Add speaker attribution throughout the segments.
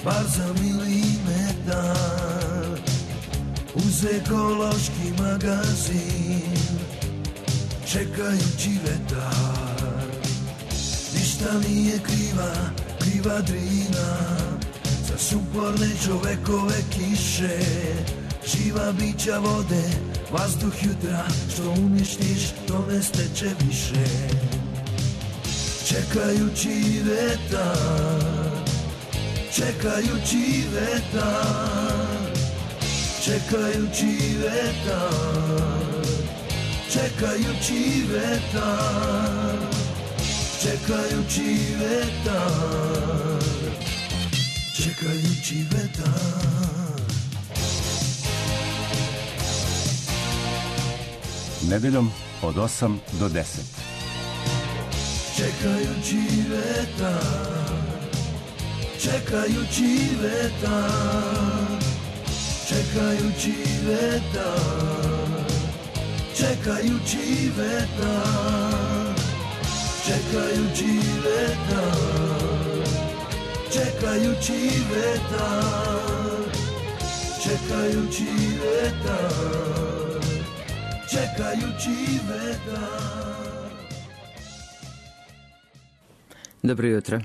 Speaker 1: bar za milimetar, uz ekološki magazin, čekajući vetar. Ništa nije kriva Drina, za suporne čovekove kiše, živa bića vode, vazduh jutra, što uništiš, to ne steče više. Čekajući vetar, čekajući vetar, čekajući vetar, čekajući vetar, čekajući vetar, čekajući vetar.
Speaker 2: Nedeljom od 8 do 10.
Speaker 1: Čekajući vetar, čekajući vetar, čekajući vetar, čekajući vetar, čekajući vetar, čekajući vetar, čekajući vetar, čekajući vetar.
Speaker 3: Dobro jutro.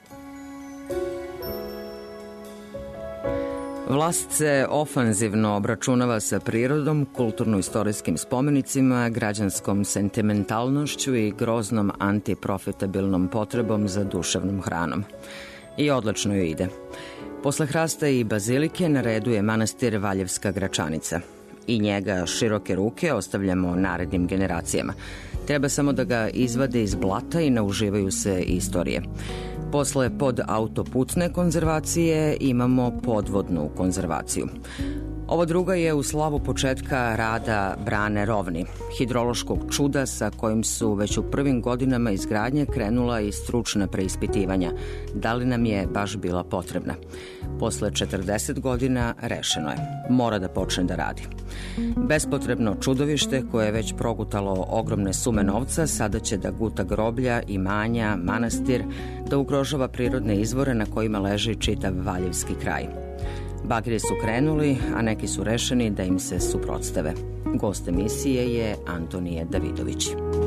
Speaker 3: Vlast se ofanzivno obračunava sa prirodom, kulturno-istorijskim spomenicima, građanskom sentimentalnošću i groznom antiprofitabilnom potrebom za duševnom hranom. I odlično joj ide. Posle hrasta i bazilike na redu je manastir Valjevska Gračanica. I njega široke ruke ostavljamo narednim generacijama. Treba samo da ga izvade iz blata i nauživaju se istorije. Posle podautoputne konzervacije imamo podvodnu konzervaciju. Ova druga je u slavu početka rada brane Rovni, hidrološkog čuda sa kojim su već u prvim godinama izgradnje krenula i stručna preispitivanja. Da li nam je baš bila potrebna? Posle 40 godina rešeno je. Mora da počne da radi. Bespotrebno čudovište koje je već progutalo ogromne sume novca sada će da guta groblja, imanja, manastir, da ugrožava prirodne izvore na kojima leži čitav Valjevski kraj. Bagri su krenuli, a neki su rešeni da im se suprotstave. Gost emisije je Antonije Davidović.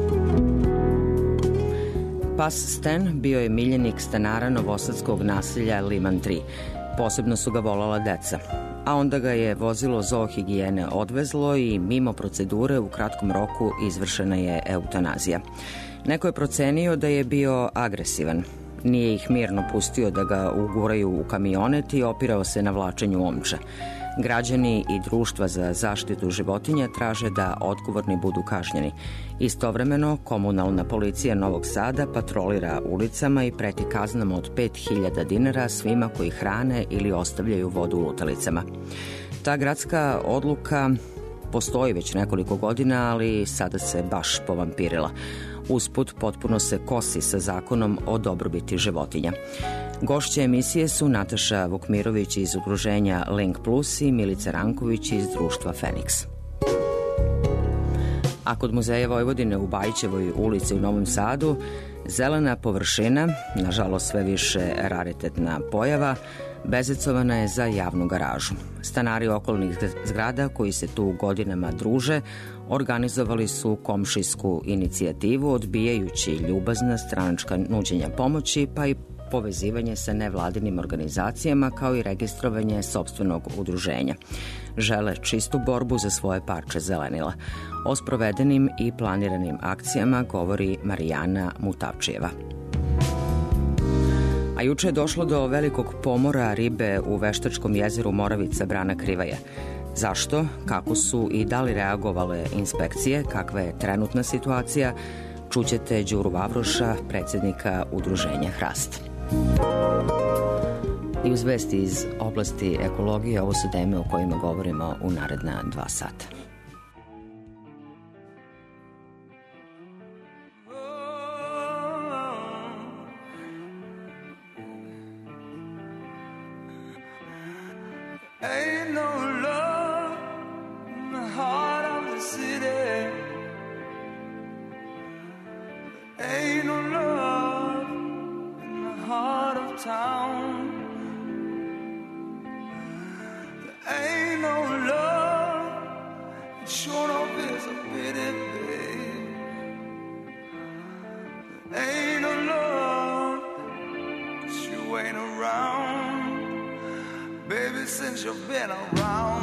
Speaker 3: Pas Sten bio je miljenik stanara novosadskog naselja Liman 3. Posebno su ga volala deca. A onda ga je vozilo zoohigijene odvezlo i mimo procedure u kratkom roku izvršena je eutanazija. Neko je procenio da je bio agresivan. Nije ih mirno pustio da ga uguraju u kamionet i opirao se na vlačenju omča. Građani i društva za zaštitu životinja traže da odgovorni budu kažnjeni. Istovremeno, komunalna policija Novog Sada patrolira ulicama i preti kaznama od 5.000 dinara svima koji hrane ili ostavljaju vodu u lutalicama. Ta gradska odluka postoji već nekoliko godina, ali sada se baš povampirila. Usput potpuno se kosi sa zakonom o dobrobiti životinja. Gošće emisije su Nataša Vukmirović iz udruženja Link Plus i Milica Ranković iz društva Feniks. A kod Muzeja Vojvodine u Bajićevoj ulici u Novom Sadu, zelena površina, nažalost sve više raritetna pojava, bezecovana je za javnu garažu. Stanari okolnih zgrada koji se tu godinama druže organizovali su komšijsku inicijativu odbijajući ljubazna stranačka nuđenja pomoći pa i povezivanje sa nevladinim organizacijama kao i registrovanje sopstvenog udruženja. Žele čistu borbu za svoje parče zelenila. O sprovedenim i planiranim akcijama govori Marijana Mutavčijeva. A juče je došlo do velikog pomora ribe u veštačkom jezeru Moravica Brana Krivaja. Zašto, kako su i da li reagovale inspekcije, kakva je trenutna situacija, čućete Đuru Vavroša, predsjednika udruženja Hrast. I uz vesti iz oblasti ekologije, ovo su teme o kojima govorimo u naredna 2 sata.
Speaker 4: Ain't no love in the heart of the city. Ain't no love in the heart of town. since you've been around.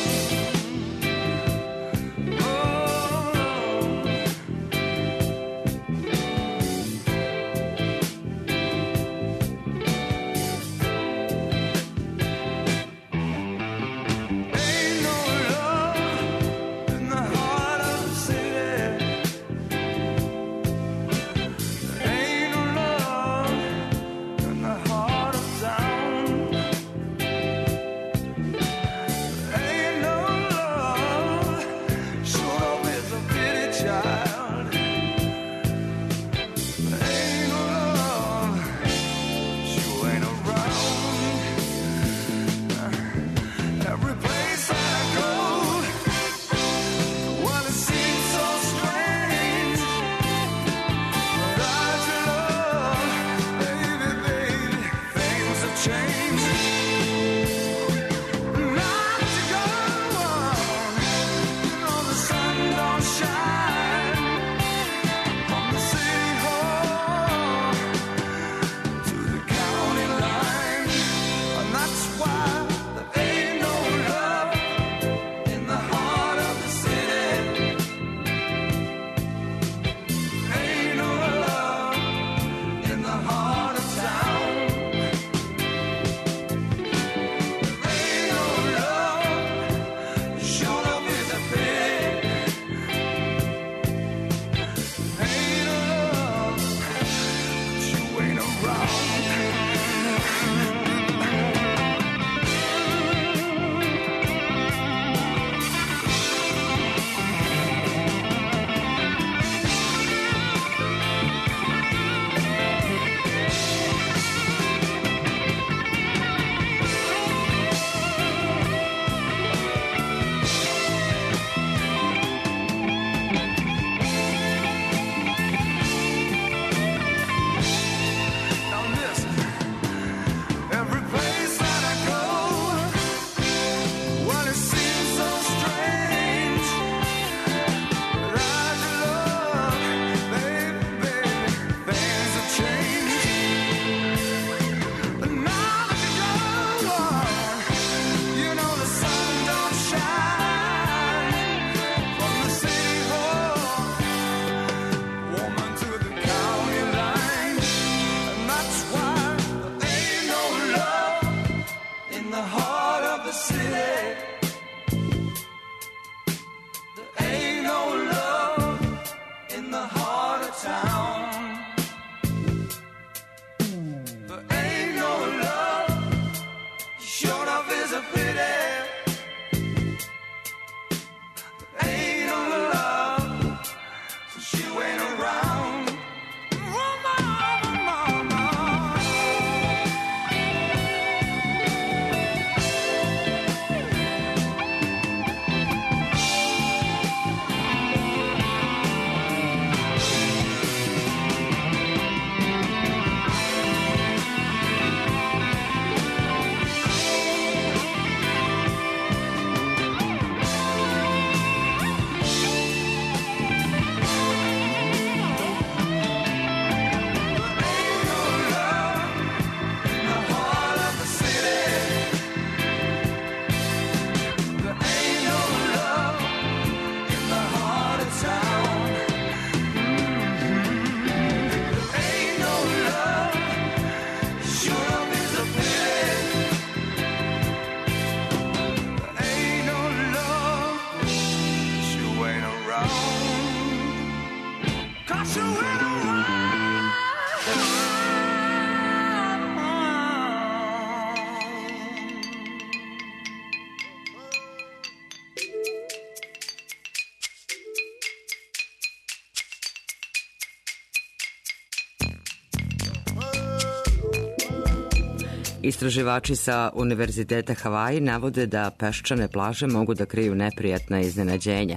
Speaker 3: Istraživači sa Univerziteta Havaji navode da peščane plaže mogu da kriju neprijatna iznenađenja,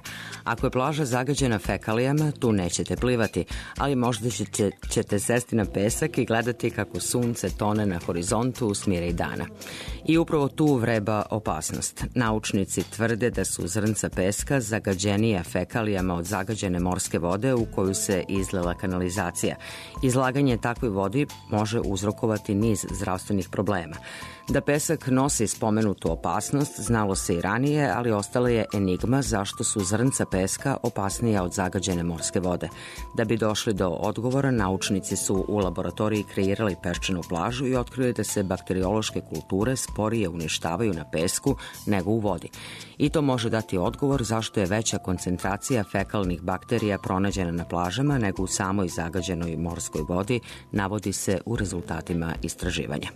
Speaker 3: Ako je plaža zagađena fekalijama, tu nećete plivati, ali možda ćete sesti na pesak i gledati kako sunce tone na horizontu u smiri dana. I upravo tu vreba opasnost. Naučnici tvrde da su zrnca peska zagađenija fekalijama od zagađene morske vode u koju se izlela kanalizacija. Izlaganje takvoj vodi može uzrokovati niz zdravstvenih problema. Da pesak nosi spomenutu opasnost znalo se i ranije, ali ostala je enigma zašto su zrnca peska opasnija od zagađene morske vode. Da bi došli do odgovora, naučnici su u laboratoriji kreirali peščanu plažu i otkrili da se bakteriološke kulture sporije uništavaju na pesku nego u vodi. I to može dati odgovor zašto je veća koncentracija fekalnih bakterija pronađena na plažama nego u samoj zagađenoj morskoj vodi, navodi se u rezultatima istraživanja.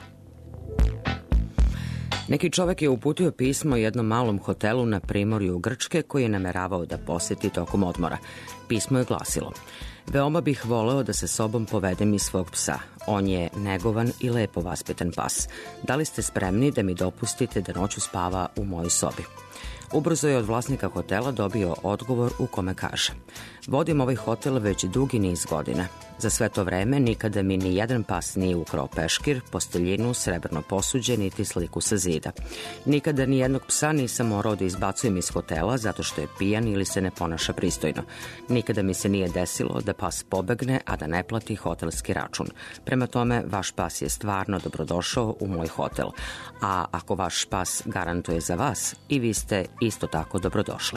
Speaker 3: Neki čovek je uputio pismo jednom malom hotelu na primorju Grčke koji je nameravao da poseti tokom odmora. Pismo je glasilo: veoma bih voleo da sa sobom povedem i svog psa. On je negovan i lepo vaspitan pas. Da li ste spremni da mi dopustite da noću spava u mojoj sobi? Ubrzo je od vlasnika hotela dobio odgovor u kome kaže: vodim ovaj hotel već dugi niz godina. Za sve to vreme nikada mi ni jedan pas nije ukrao peškir, posteljinu, srebrno posuđe, niti sliku sa zida. Nikada ni jednog psa nisam morao da izbacujem iz hotela zato što je pijan ili se ne ponaša pristojno. Nikada mi se nije desilo da pas pobegne, a da ne plati hotelski račun. Prema tome, vaš pas je stvarno dobrodošao u moj hotel. A ako vaš pas garantuje za vas, i vi ste isto tako dobrodošli.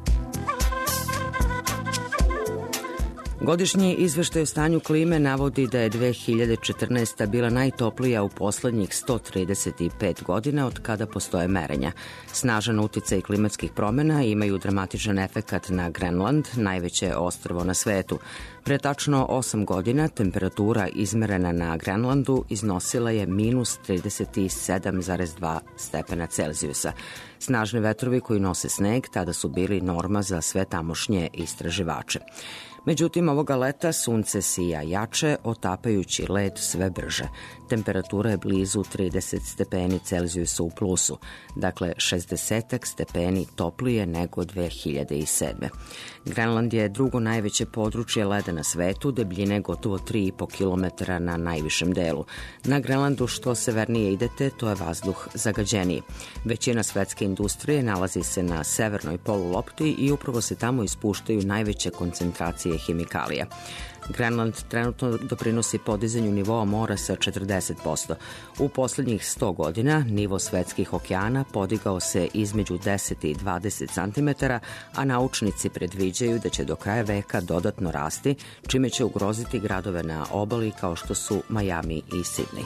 Speaker 3: Godišnji izveštaj o stanju klime navodi da je 2014. bila najtoplija u poslednjih 135 godina od kada postoje merenja. Snažan uticaj klimatskih promena imaju dramatičan efekat na Grenland, najveće ostrvo na svetu. Pre tačno 8 godina temperatura izmerena na Grenlandu iznosila je minus 37,2 stepena Celzijusa. Snažni vetrovi koji nose sneg tada su bili norma za sve tamošnje istraživače. Međutim, ovoga leta sunce sija jače, otapajući led sve brže. Temperatura je blizu 30 stepeni Celzijusa u plusu, dakle 60 stepeni toplije nego 2007. Grenland je drugo najveće područje leda na svetu, debljine gotovo 3,5 km na najvišem delu. Na Grenlandu što severnije idete, to je vazduh zagađeniji. Većina svetske industrije nalazi se na severnoj polulopti i upravo se tamo ispuštaju najveće koncentracije hemikalija. Grenland trenutno doprinosi podizanju nivoa mora sa 40%. U poslednjih 100 godina nivo svetskih okeana podigao se između 10 i 20 cm, a naučnici predviđaju da će do kraja veka dodatno rasti, čime će ugroziti gradove na obali kao što su Miami i Sidney.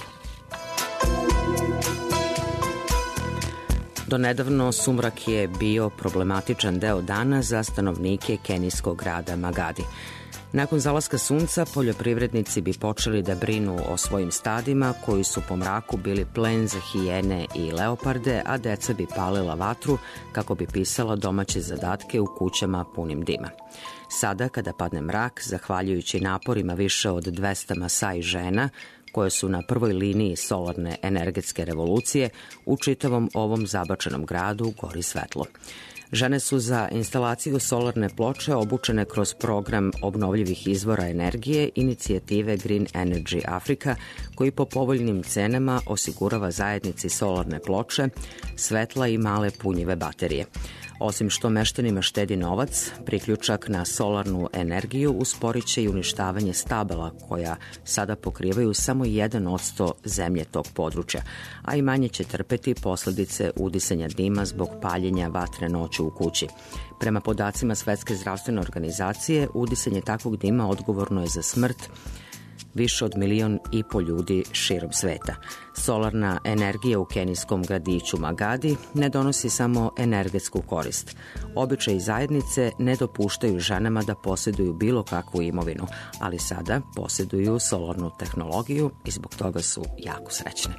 Speaker 3: Donedavno sumrak je bio problematičan deo dana za stanovnike kenijskog grada Magadi. Nakon zalaska sunca, poljoprivrednici bi počeli da brinu o svojim stadima koji su po mraku bili plen za hijene i leoparde, a deca bi palila vatru kako bi pisala domaće zadatke u kućama punim dima. Sada, kada padne mrak, zahvaljujući naporima više od 200 Masai žena, koje su na prvoj liniji solarne energetske revolucije, u čitavom ovom zabačenom gradu gori svetlo. Žene su za instalaciju solarne ploče obučene kroz program obnovljivih izvora energije inicijative Green Energy Africa, koji po povoljnim cenama osigurava zajednici solarne ploče, svetla i male punjive baterije. Osim što meštanima štedi novac, priključak na solarnu energiju usporiće i uništavanje stabala koja sada pokrivaju samo 1% zemlje tog područja, a i manje će trpeti posledice udisanja dima zbog paljenja vatre noću u kući. Prema podacima Svetske zdravstvene organizacije, udisanje takvog dima odgovorno je za smrt više od 1,5 miliona ljudi širom sveta. Solarna energija u kenijskom gradiću Magadi ne donosi samo energetsku korist. Običaji zajednice ne dopuštaju ženama da posjeduju bilo kakvu imovinu, ali sada posjeduju solarnu tehnologiju i zbog toga su jako srećne.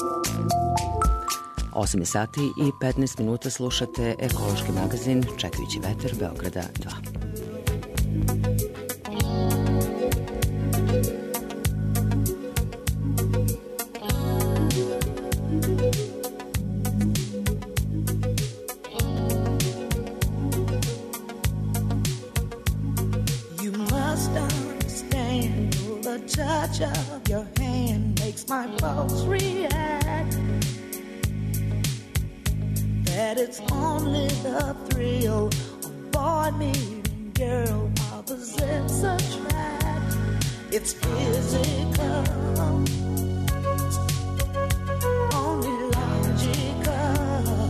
Speaker 3: 8 sati i 15 minuta slušate ekološki magazin Čekajući vetar Beograda 2.
Speaker 5: the touch of your hand makes my pulse react. That it's only the thrill of boy meeting girl, opposites attract. It's physical, only logical.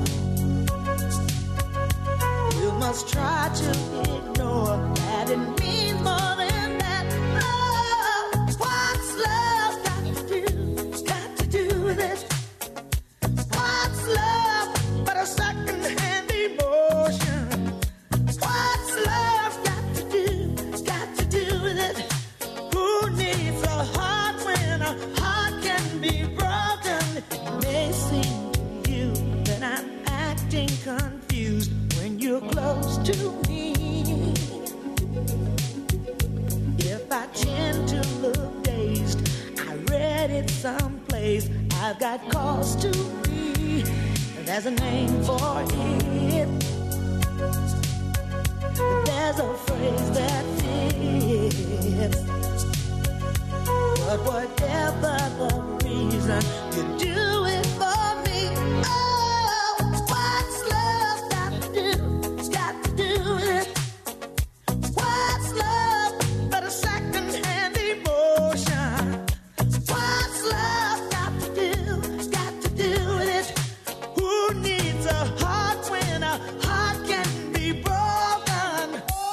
Speaker 5: You must try to ignore that it means more than that. Oh, what's love got to do with it? What's love but a second-hand emotion? What's love got to do with it? Who needs a heart when a heart can be broken? It may seem to you that I'm acting confused when you're close to me. If I tend to look dazed, I read it someplace. I've got cause to be. There's a name for it. There's a phrase that fits. But whatever the reason, you do it for me. Oh, what's love got to do with it? What's love but a second-hand emotion? What's love got to do with it? Who needs a heart when a heart can be broken?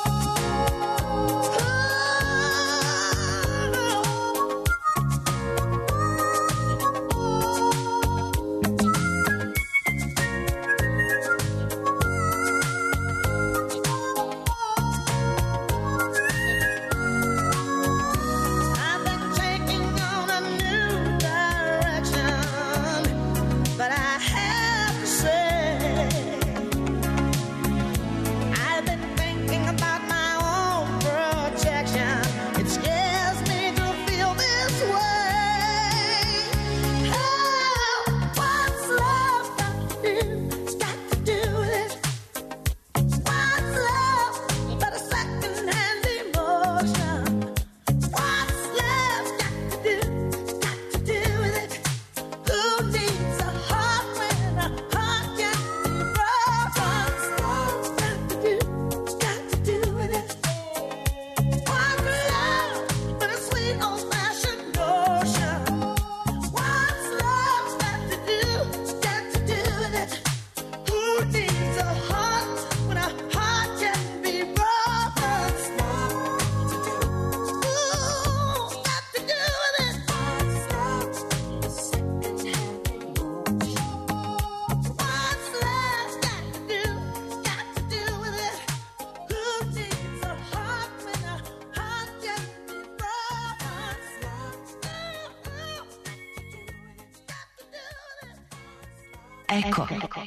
Speaker 5: I've been taking on a new direction, but I have to say, I've been thinking about my own protection. It scares me to feel this way. Oh, what's love got to do with it? What's love but a second-hand emotion? What's love got to do with it? Who needs a heart when a heart can be broken? What's love got to do with it? What's love but a sweet old-fashioned notion? What's love got to do with it? Who needs a heart when a heart can be broken? Ooh, got to do with it. What's love? A second-hand emotion. What's love got to do with it? Who needs a heart when a heart can be broken?
Speaker 6: Eko.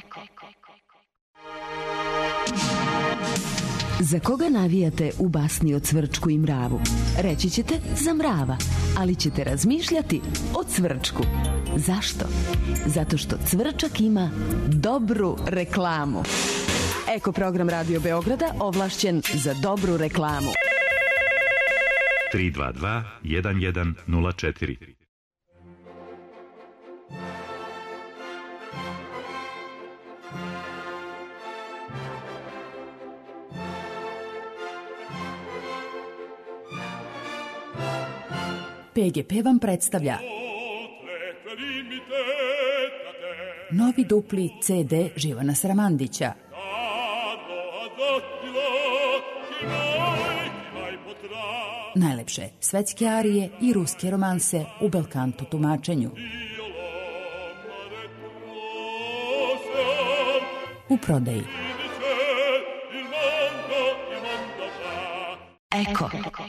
Speaker 6: Za koga navijate u basni o Cvrčku i mravu? Reći ćete za mrava, ali ćete razmišljati o Cvrčku. Zašto? Zato što Cvrčak ima dobru reklamu. Eko program Radio Beograda ovlašćen za dobru reklamu.
Speaker 7: 322 1104.
Speaker 8: PGP vam predstavlja novi dupli CD Živana Sramandića. Najlepše svetske arije i ruske romanse u belkanto tumačenju. U prodaji.
Speaker 6: Eko.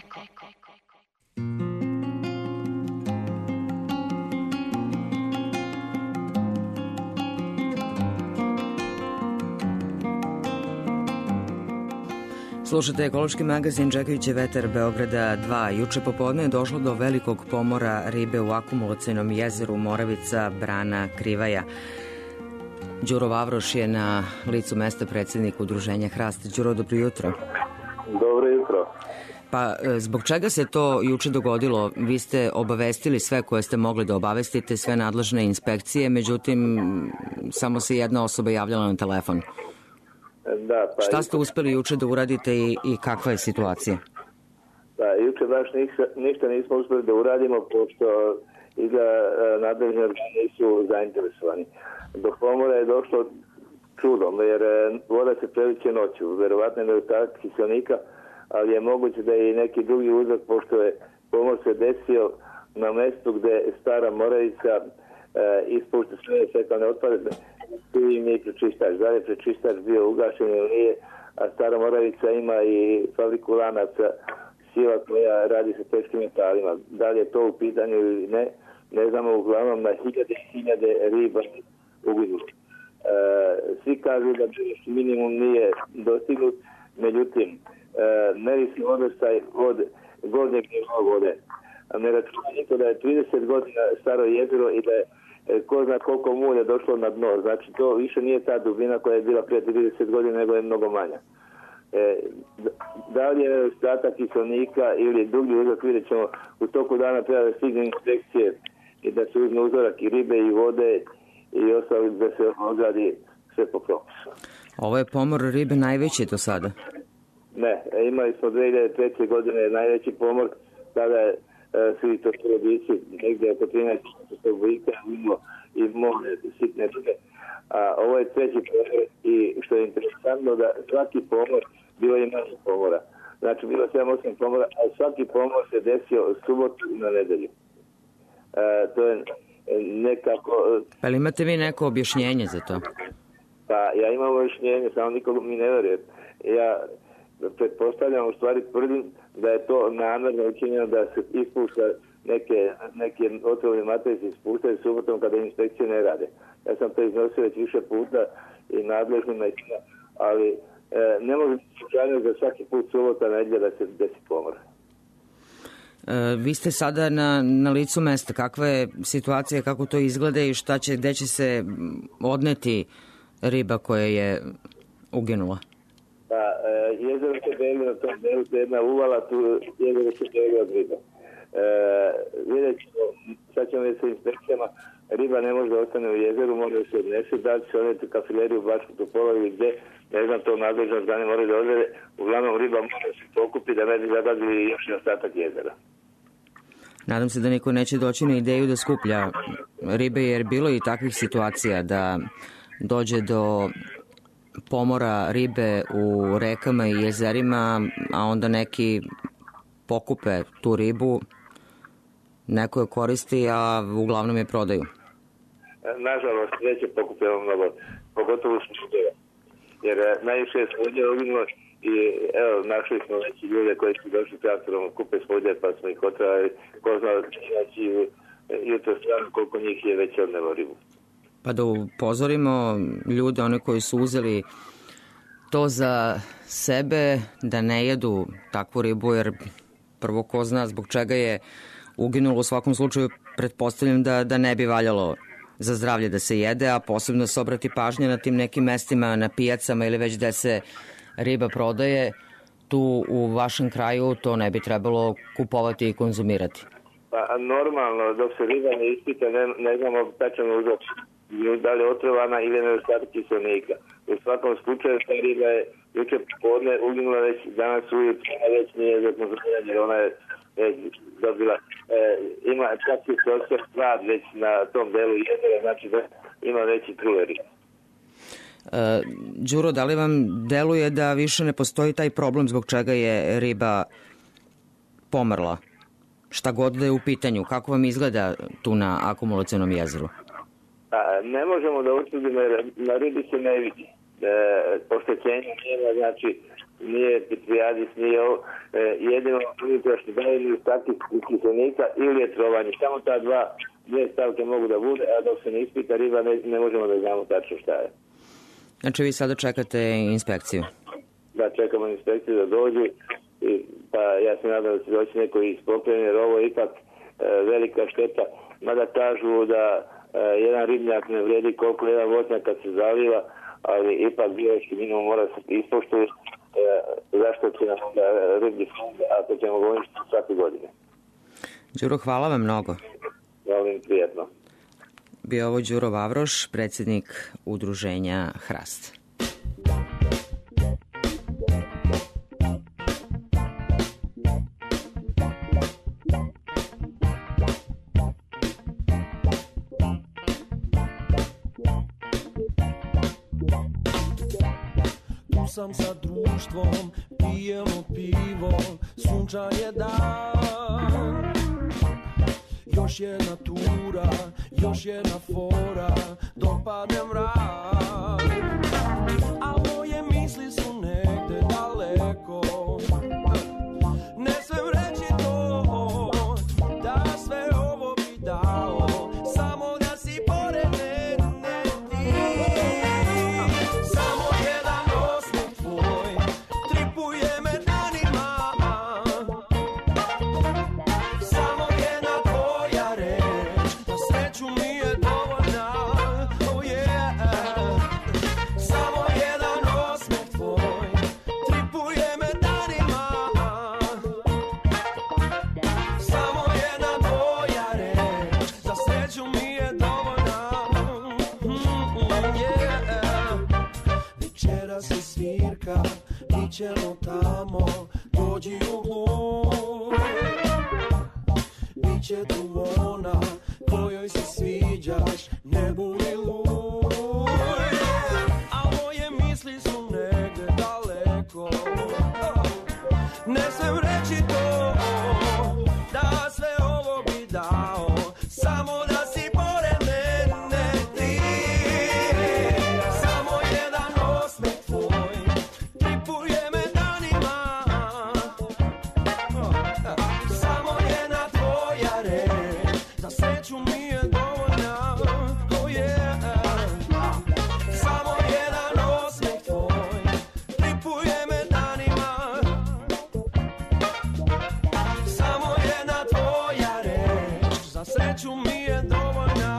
Speaker 3: Slušate ekološki magazin Čekajući vetar Beograda 2. Juče popodne je došlo do velikog pomora ribe u akumulacionom jezeru Moravica, Brana, Krivaja. Đuro Vavroš je na licu mesta predsjednik udruženja Hrast. Đuro, dobro jutro.
Speaker 9: Dobro jutro.
Speaker 3: Pa zbog čega se to juče dogodilo? Vi ste obavestili sve koje ste mogli da obavestite, sve nadležne inspekcije, međutim samo se jedna osoba javljala na telefon.
Speaker 9: Da, pa
Speaker 3: šta ste uspeli juče da uradite i kakva je situacija?
Speaker 9: Da, juče baš ništa nismo uspeli da uradimo, pošto nadležni organi nisu zainteresovani. Do pomora je došlo čudom, jer voda se preliče noću, verovatno je nedostatak kiselnika, ali je moguće da je i neki drugi uzrok, pošto je pomor se desio na mestu gde Stara Moravica ispušta sve fekalne otpade, tu im je prečištač. Da je prečištač bio ugašen ili nije, a Stara Moravica ima i fabriku lanaca sila koja radi sa teškim metalima. Da li je to u pitanju ili ne znamo, uglavnom na hiljade riba uginulo. Svi kažu da minimum nije dostignut, međutim, meri se odnostaj od gornjeg nivoa vode. Ne računa niko da je 30 godina staro jezero i da je ko zna koliko mulja došlo na dno. Znači, to više nije ta dubina koja je bila prije 30 godina, nego je mnogo manja. Da li je nedostatak kiselnika ili drugi uzrok, vidjet ćemo. U toku dana treba da stigne inspekcije i da se uzme uzorak i ribe i vode i ostalo da se odradi sve po propisu.
Speaker 3: Ovo je pomor ribe najveći do sada?
Speaker 9: Ne, imali smo 2003. godine najveći pomor, tada je svi to rodici, negdje oko 13 bojika i more sitne ribe. A ovo je treći pomor i što je interesantno da svaki pomor bilo je manje pomora. Znači bilo 7-8 pomora, a svaki pomor se desio subotu na nedelju. To je nekako...
Speaker 3: Pa li imate vi neko objašnjenje za to?
Speaker 9: Pa ja imam objašnjenje, samo nikog mi ne veruje. Ja pretpostavljam, u stvari tvrdim da je to namjerno učinjeno da se ispušta neke otrovne materije se ispuštaju subotom kada inspekcije ne rade. Ja sam to iznosio već više puta i nadležnima, ali ne može biti slučajno za svaki put subota nedjelja da se desi pomor.
Speaker 3: Vi ste sada na licu mesta. Kakva je situacija, kako to izgleda i gde će se odneti riba koja je uginula?
Speaker 9: Pa, jezero se deli na tom delu, to je jedna uvala, tu jezero se deli od riba. Vidjet ćemo, sad ćemo vidjeti sa inspekcijama, riba ne može da ostane u jezeru, mora da se odnese, da će se odneti u kafileriju u Bačku Topolu ili gde, ne znam, to nadležno organe moraju da odvede, uglavnom riba mora da se pokupi da ne bi zagadili još i ostatak jezera.
Speaker 3: Nadam se da niko neće doći na ideju da skuplja ribe, jer bilo je i takvih situacija da dođe do pomora ribe u rekama i jezerima, a onda neki pokupe tu ribu, neko je koristi, a uglavnom je prodaju.
Speaker 9: Nažalost, neće pokupimo mnogo, pogotovo smuđeva. Jer najviše je smuđeva uginulo i evo, našli smo već ljude koji su došli traktorom, kupe smuđe, pa smo ih otravili. Ko zna, znači, jutro strano koliko njih je već odnelo ribu.
Speaker 3: Pa da upozorimo ljude, one koji su uzeli to za sebe, da ne jedu takvu ribu, jer prvo ko zna zbog čega je uginulo. U svakom slučaju pretpostavljam da ne bi valjalo za zdravlje da se jede, a posebno se obrati pažnja na tim nekim mestima, na pijacama ili već gde se riba prodaje. Tu u vašem kraju to ne bi trebalo kupovati i konzumirati.
Speaker 9: Pa normalno, dok se riba ne ispita, ne znamo tačan uzrok, da li je otrovana ili nedostatak kiselnika. U svakom slučaju ta riba je juče popodne uginula, već danas ujutro, a već nije za konzumiranje, jer ona je dobila, ima čak i se osjeća stvar već na tom delu jezera, znači da ima veći truleri.
Speaker 3: Đuro, da li vam deluje da više ne postoji taj problem zbog čega je riba pomrla? Šta god da je u pitanju, kako vam izgleda tu na akumulacionom jezeru?
Speaker 9: Ne možemo da utvrdimo, jer na ribi se ne vidi. Oštećenja nema, znači nije pitrijadis, nije ovo. Jedino unutrašnji da je nedostatak kiselnika ili je trovanje. Samo ta dve stavke mogu da bude, a dok se ne ispita riba ne možemo da znamo tačno šta je.
Speaker 3: Znači vi sada čekate inspekciju?
Speaker 9: Da, čekamo inspekciju da dođu, pa ja se nadam da će doći neko iz pokrene, jer ovo je ipak velika šteta. Mada kažu da jedan ribnjak ne vredi koliko jedan voćnjak kad se zaliva, ali ipak biološki minimum mora se ispoštovati. zaštiti riblji fond, ako ćemo ga uništiti svake godine.
Speaker 3: Đuro, hvala vam mnogo.
Speaker 9: Volim, prijetno.
Speaker 3: Bio ovo Đuro Vavroš, predsjednik udruženja Hrast.
Speaker 10: Sam sa društvom, pijemo pivo, sunčan je dan. Još jedna tura, još jedna fora, dok padne mrak. A moje misli su negde daleko, ne smem reći to, da sve ovo bi dao, samo da si pored mene ti. Samo jedan osmeh tvoj tripuje me danima, samo jedna tvoja reč na sreću mi je dovoljna. Oh yeah. Samo jedan osmeh tvoj tripuje me danima, samo jedna tvoja reč za sreću mi je dovoljna. Yeah. Večeras je svirka, mi ćemo tamo, dođi u glum. Biće tu ona kojoj se sviđaš, ne budi luj. A moje misli su negde daleko, ne smem reći to, da sve ovo bi dao, samo da si pored mene ti. Samo jedan osmeh tvoj tripuje me danima, samo jedna tvoja reč za sreću mi je dovoljna. Oh yeah. Samo jedan osmeh tvoj tripuje me danima, samo jedna tvoja reč za sreću mi je dovoljna.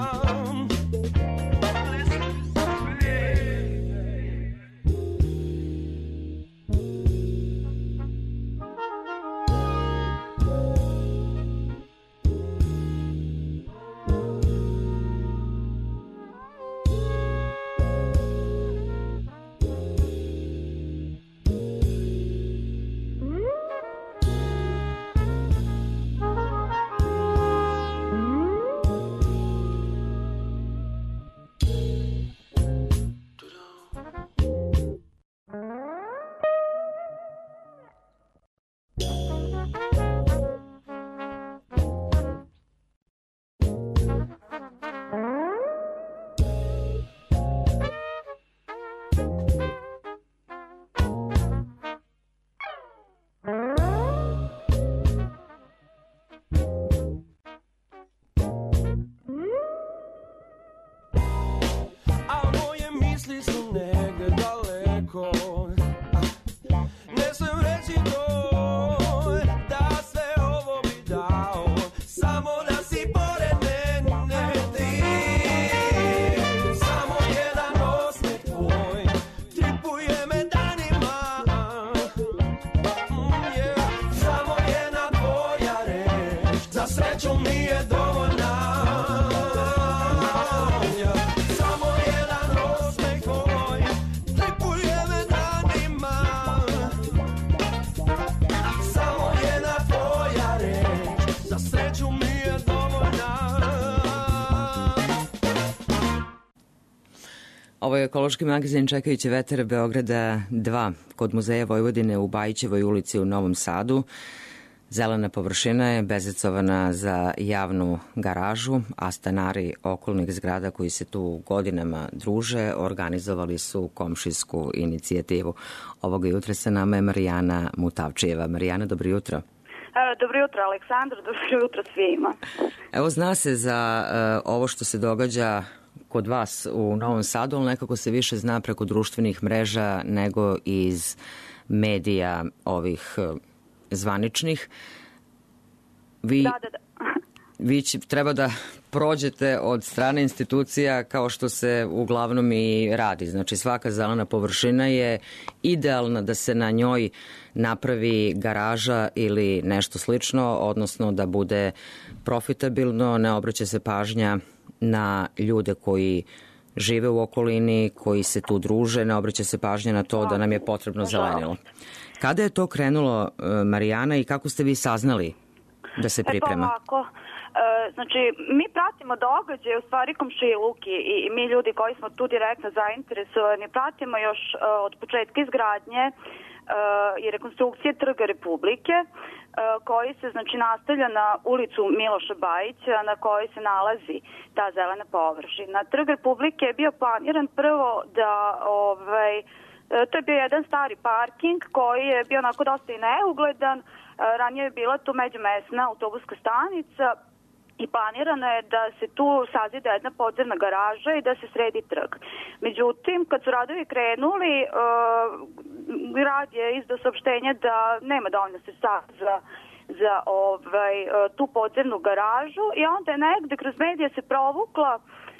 Speaker 10: A moje misli su negde daleko, ne smem reći to, da sve ovo bi dao, samo da si pored mene ti. Samo jedan osmeh tvoj tripuje me danima, yeah. Samo jedna tvoja reč za sreću mi je dovoljna. Samo jedan osmeh tvoj tripuje me danima, samo jedna tvoja reč za sreću mi je dovoljna.
Speaker 3: Ovo je ekološki magazin Čekajući vetar Beograda 2 kod Muzeja Vojvodine u Bajićevoj ulici u Novom Sadu. Zelena površina je bezecovana za javnu garažu, a stanari okolnih zgrada koji se tu godinama druže organizovali su komšijsku inicijativu. Ovoga jutra sa nama je Marijana Mutavčijeva. Marijana, dobro jutro.
Speaker 11: Dobro jutro, Aleksandar, dobro jutro svima.
Speaker 3: Evo, zna se za ovo što se događa kod vas u Novom Sadu, ali nekako se više zna preko društvenih mreža nego iz medija ovih zvaničnih. Vi,
Speaker 11: Da.
Speaker 3: vi treba da prođete od strane institucija kao što se uglavnom i radi. Znači svaka zelena površina je idealna da se na njoj napravi garaža ili nešto slično, odnosno da bude profitabilno, ne obraća se pažnja na ljude koji žive u okolini, koji se tu druže, ne obraća se pažnja na to da nam je potrebno zelenilo. Kada je to krenulo, Marijana, i kako ste vi saznali da se priprema?
Speaker 11: Ovako, znači mi pratimo događaje u stvari komšiluki i mi ljudi koji smo tu direktno zainteresovani pratimo još od početka izgradnje i rekonstrukcije Trga Republike, koji se znači nastavlja na ulicu Miloša Bajića, na kojoj se nalazi ta zelena površina. Trg Republike je bio planiran prvo da to je bio jedan stari parking koji je bio onako dosta i neugledan. Ranije je bila tu međumesna autobuska stanica i planirano je da se tu sazida jedna podzemna garaža i da se sredi trg. Međutim, kad su radovi krenuli, grad je izdao saopštenje da nema dovoljno sredstava za tu podzemnu garažu i onda je negde kroz medije se provukla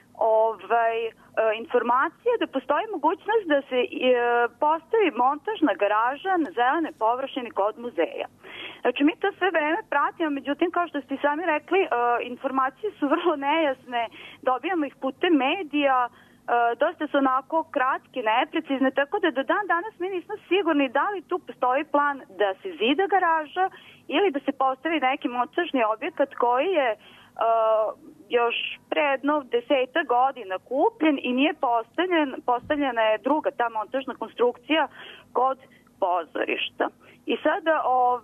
Speaker 11: informacije da postoji mogućnost da se postavi montažna garaža na zelenoj površini kod muzeja. Znači mi to sve vreme pratimo, međutim kao što ste sami rekli, informacije su vrlo nejasne, dobijamo ih putem medija, dosta su onako kratke, neprecizne, tako da do dan danas mi nismo sigurni da li tu postoji plan da se zida garaža ili da se postavi neki montažni objekat koji je još pre jedno 10 godina kupljen i nije postavljena je druga ta montažna konstrukcija kod pozorišta. I sada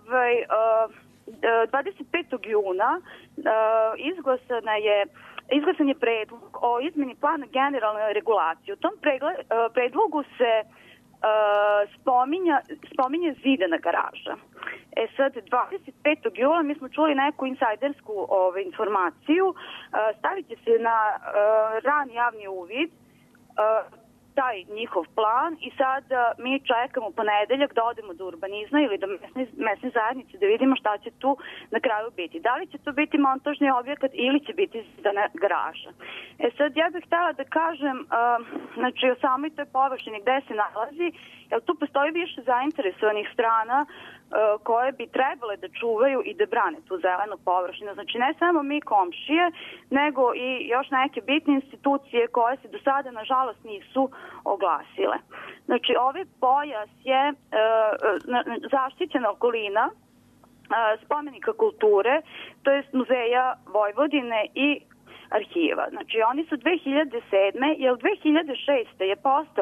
Speaker 11: 25. juna izglasan je predlog o izmeni plana generalne regulacije. U tom predlogu se spominje zidana garaža. Sad, 25. jula mi smo čuli neku insajdersku informaciju. Stavit će se na rani javni uvid taj njihov plan i sad mi čekamo ponedeljak da odemo do urbanizma ili do mesne zajednice da vidimo šta će tu na kraju biti. Da li će to biti montažni objekat ili će biti zidana garaža. Sad ja bih htjela da kažem znači o samoj toj površini gde se nalazi, jer tu postoji više zainteresovanih strana koje bi trebale da čuvaju i da brane tu zelenu površinu. Znači ne samo mi komšije, nego i još neke bitne institucije koje se do sada nažalost nisu oglasile. Znači ovaj pojas je zaštićena okolina spomenika kulture, to jest Muzeja Vojvodine i arhiva. Znači oni su 2007. jer 2006. je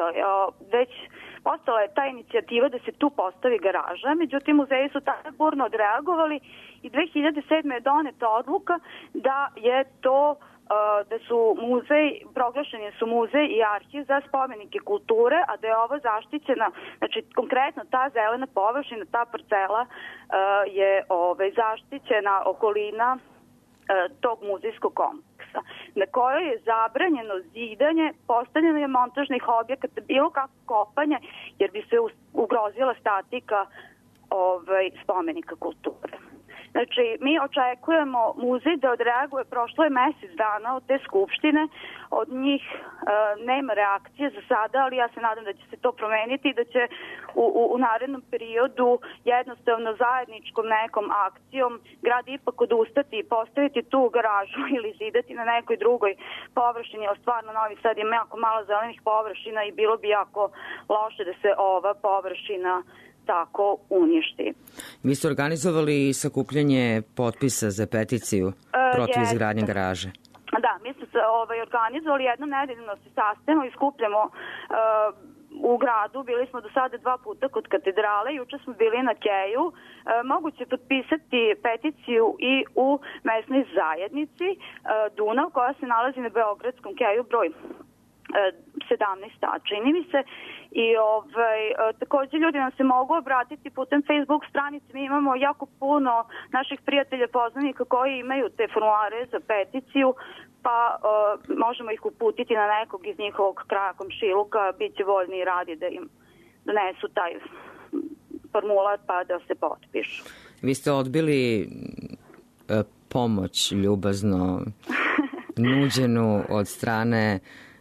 Speaker 11: postala je ta inicijativa da se tu postavi garaža, međutim muzeji su tada burno odreagovali i 2007. je doneta odluka da je to da su proglašeni su muzej i arhiv za spomenike kulture, a da je ovo zaštićena, znači konkretno ta zelena površina, ta parcela je zaštićena okolina tog muzejskog kompleksa, na kojoj je zabranjeno zidanje, postavljanje montažnih objekata, bilo kako kopanje, jer bi se ugrozila statika spomenika kulture. Znači, mi očekujemo muzej da odreaguje, prošlo je mesec dana od te skupštine, od njih nema reakcije za sada, ali ja se nadam da će se to promeniti i da će u narednom periodu jednostavno zajedničkom nekom akcijom grad ipak odustati i postaviti tu garažu ili zidati na nekoj drugoj površini, jer stvarno Novi Sad ima jako malo zelenih površina i bilo bi jako loše da se ova površina tako uništi.
Speaker 3: Vi ste organizovali sakupljanje potpisa za peticiju protiv izgradnje garaže.
Speaker 11: Da, mi smo se organizovali jednom nedeljno, se sastajemo i skupljamo u gradu. Bili smo do sada 2 puta kod katedrale, juče smo bili na Keju. Moguće potpisati peticiju i u mesnoj zajednici Dunav, koja se nalazi na Beogradskom Keju broj 17, čini mi se. I također ljudi nam se mogu obratiti putem Facebook stranice. Mi imamo jako puno naših prijatelja, poznanika koji imaju te formulare za peticiju, pa možemo ih uputiti na nekog iz njihovog kraja komšiluka, bit će voljni i radi da im donesu taj formular pa da se potpišu.
Speaker 3: Vi ste odbili pomoć ljubazno nuđenu od strane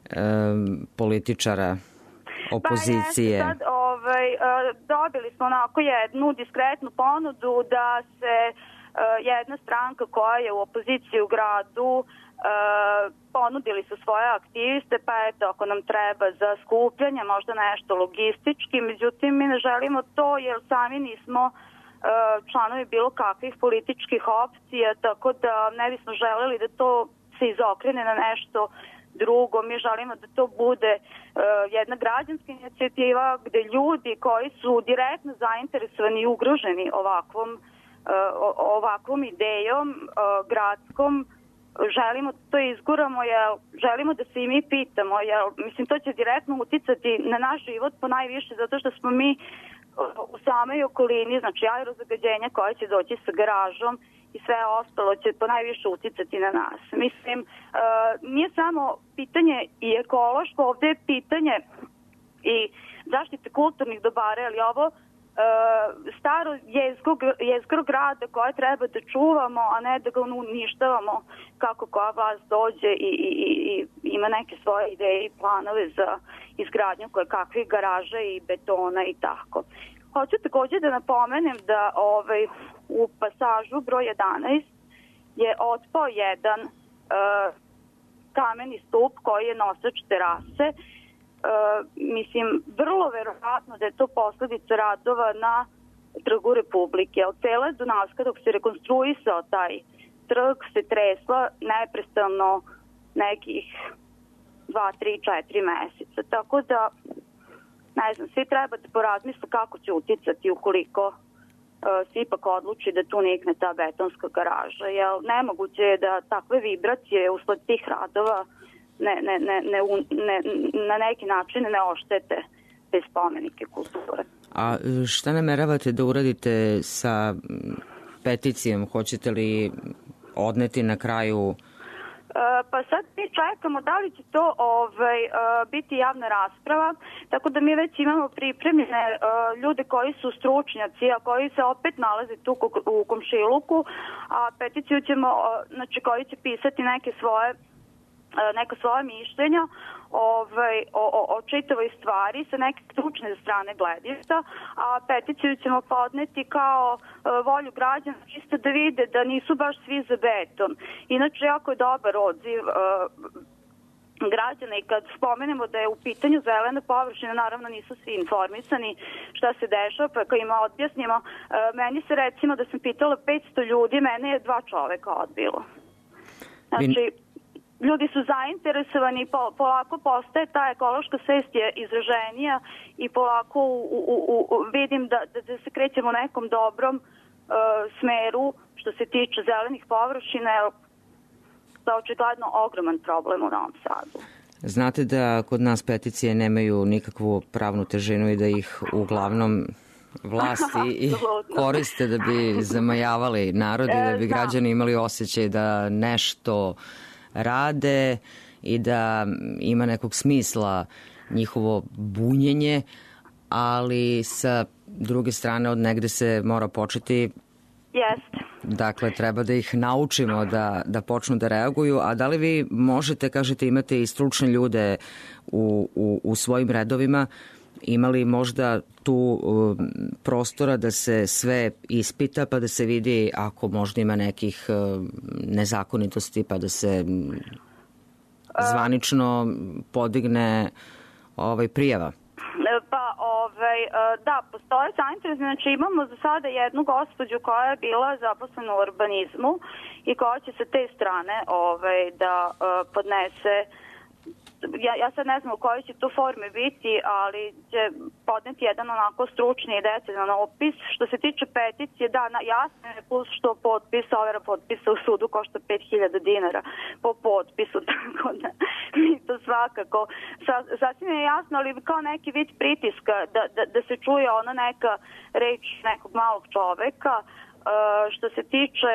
Speaker 3: političara opozicije?
Speaker 11: Pa jeste, sad dobili smo onako jednu diskretnu ponudu da se jedna stranka koja je u opoziciji u gradu ponudili su svoje aktiviste, pa eto, ako nam treba za skupljanje, možda nešto logistički, međutim mi ne želimo to jer sami nismo članovi bilo kakvih političkih opcija, tako da ne bismo želeli da to se izokrene na nešto drugo. Mi želimo da to bude jedna građanska inicijativa gde ljudi koji su direktno zainteresovani i ugroženi ovakvom idejom gradskom, želimo da to izguramo, jer želimo da se i mi pitamo, jer mislim to će direktno uticati na naš život po najviše, zato što smo mi u samoj okolini, znači aerozagađenja koje će doći sa garažom i sve ostalo će po najviše uticati na nas. Mislim, nije samo pitanje i ekološko, ovde je pitanje i zaštite kulturnih dobara, ali ovo staro jezgro grada koje treba da čuvamo, a ne da ga uništavamo kako koja vlast dođe i ima neke svoje ideje i planove za izgradnju koje kakvih garaža i betona i tako. Hoću takođe da napomenem da u pasažu broj 11 je otpao jedan kameni stup koji je nosač terase. Mislim, vrlo verovatno da je to posledica radova na Trgu Republike. Od cele Dunavska, dok se rekonstruisao taj trg, se tresla neprestano nekih 2, 3, 4 meseca. Tako da, ne znam, svi treba da porazmisle kako će uticati ukoliko se ipak odluči da tu nikne ta betonska garaža. Jer nemoguće je da takve vibracije usled tih radova na neki način ne oštete te spomenike kulture.
Speaker 3: A šta nameravate da uradite sa peticijom? Hoćete li odneti na kraju?
Speaker 11: Pa sad mi čekamo da li će to biti javna rasprava, tako da mi već imamo pripremljene ljude koji su stručnjaci, a koji se opet nalaze tu u komšiluku, a peticiju ćemo, znači koji će pisati neka svoja mišljenja o čitavoj stvari sa neke stručne strane gledišta, a peticiju ćemo podneti kao volju građana čisto da vide da nisu baš svi za beton. Inače, jako je dobar odziv građana i kad spomenemo da je u pitanju zelena površina, naravno nisu svi informisani šta se dešava, pa kad ima objasnimo, meni se recimo da sam pitala 500 ljudi, mene je 2 čoveka odbilo. Znači, ljudi su zainteresovani, polako postaje ta ekološka svest je izraženija i polako vidim da se krećemo u nekom dobrom smeru što se tiče zelenih površina, jer to je očigledno ogroman problem u Novom Sadu.
Speaker 3: Znate da kod nas peticije nemaju nikakvu pravnu težinu i da ih uglavnom vlasti koriste da bi zamajavali narod i da bi građani imali osjećaj da nešto rade i da ima nekog smisla njihovo bunjenje, ali sa druge strane od negde se mora početi.
Speaker 11: Jeste.
Speaker 3: Dakle, treba da ih naučimo da počnu da reaguju, a da li vi možete, kažete, imate i stručne ljude u svojim redovima, imali možda tu prostora da se sve ispita pa da se vidi ako možda ima nekih nezakonitosti pa da se zvanično podigne prijava?
Speaker 11: Pa, da, postoje zainteresovani, znači imamo za sada jednu gospođu koja je bila zaposlena u urbanizmu i koja će sa te strane da podnese. Ja sad ne znam u kojoj će tu formi biti, ali će podneti jedan onako stručni i detaljan opis. Što se tiče peticije, da, jasno je plus što overa potpisa u sudu košta 5.000 dinara po potpisu, tako da mi to svakako sasvim je jasno, ali kao neki vid pritiska da se čuje ona neka reč nekog malog čoveka. Što se tiče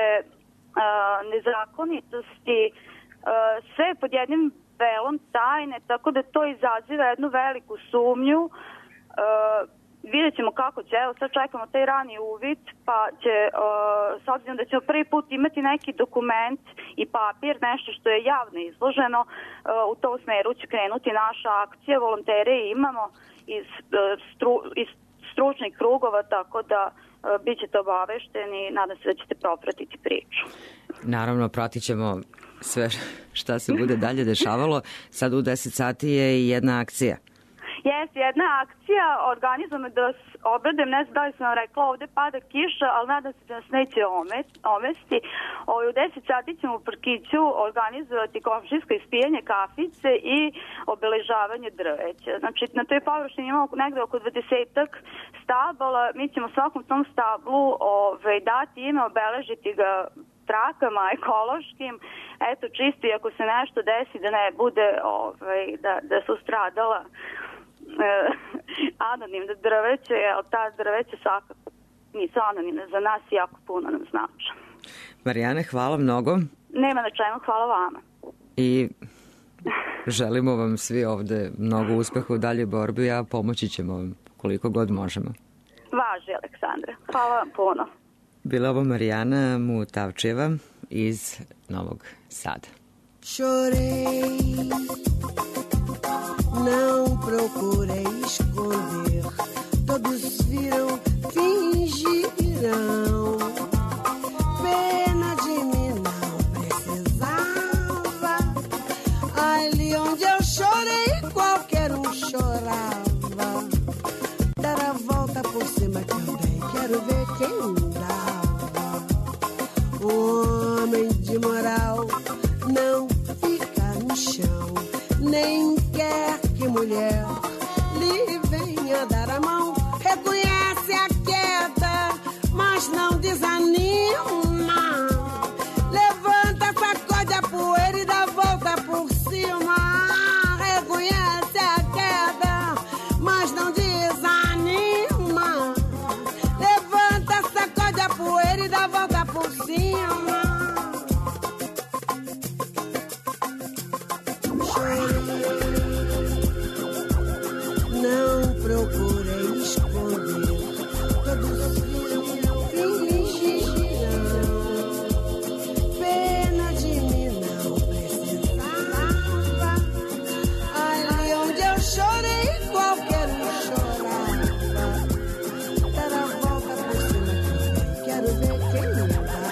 Speaker 11: nezakonitosti, sve pod jednim velom tajne, tako da to izaziva jednu veliku sumnju. vidjet ćemo kako će, evo sad čekamo taj rani uvid, pa će, s obzirom da ćemo prvi put imati neki dokument i papir, nešto što je javno izloženo, u tom smeru će krenuti naša akcija, volontere imamo iz stručnih krugova, tako da bit ćete obavešteni i nadam se da ćete propratiti priču.
Speaker 3: Naravno, pratit ćemo sve šta se bude dalje dešavalo. Sad u 10 sati je i jedna akcija.
Speaker 11: Jeste, jedna akcija organizujemo da vas obradem, ne znam da li sam vam rekla, ovde pada kiša, ali nadam se da nas neće omesti. U 10 sati ćemo u parkiću organizovati komšijsko ispijanje kafice i obeležavanje drveća. Znači, na toj površini imamo negde oko 20 stabala, mi ćemo svakom tom stablu dati ime, obeležiti ga trakama ekološkim, eto čisto i ako se nešto desi da ne bude da su stradala anonimne drveće, jer ta drveće svakako nisu anonimne za nas i jako puno nam znači.
Speaker 3: Marijane, hvala mnogo.
Speaker 11: Nema na čemu, hvala vama.
Speaker 3: I želimo vam svi ovde mnogo uspeha u daljoj borbi, a pomoći ćemo vam koliko god možemo.
Speaker 11: Važi, Aleksandra. Hvala vam puno.
Speaker 3: Bila ovo Marijana Mutavčeva iz Novog Sada.
Speaker 12: Chorei, não procurei esconder, todos viram, fingirão. Pena de mim não precisava, ali onde eu chorei qualquer chorava. Dar a volta por cima que eu dei, quero ver quem dava. Homem de moral não fica no chão, nem quer que mulher lhe venha dar a mão. Reconhece a queda, mas não desanima. Levanta, sacode a poeira e dá volta por cima. Reconhece a queda, mas não desanima. Levanta, sacode a poeira e dá volta por cima. Não procurei esconder, todos fingirão. Pena de mim não precisava, ali onde eu chorei qualquer chorava. Dar a volta por cima também, quero ver quem dá.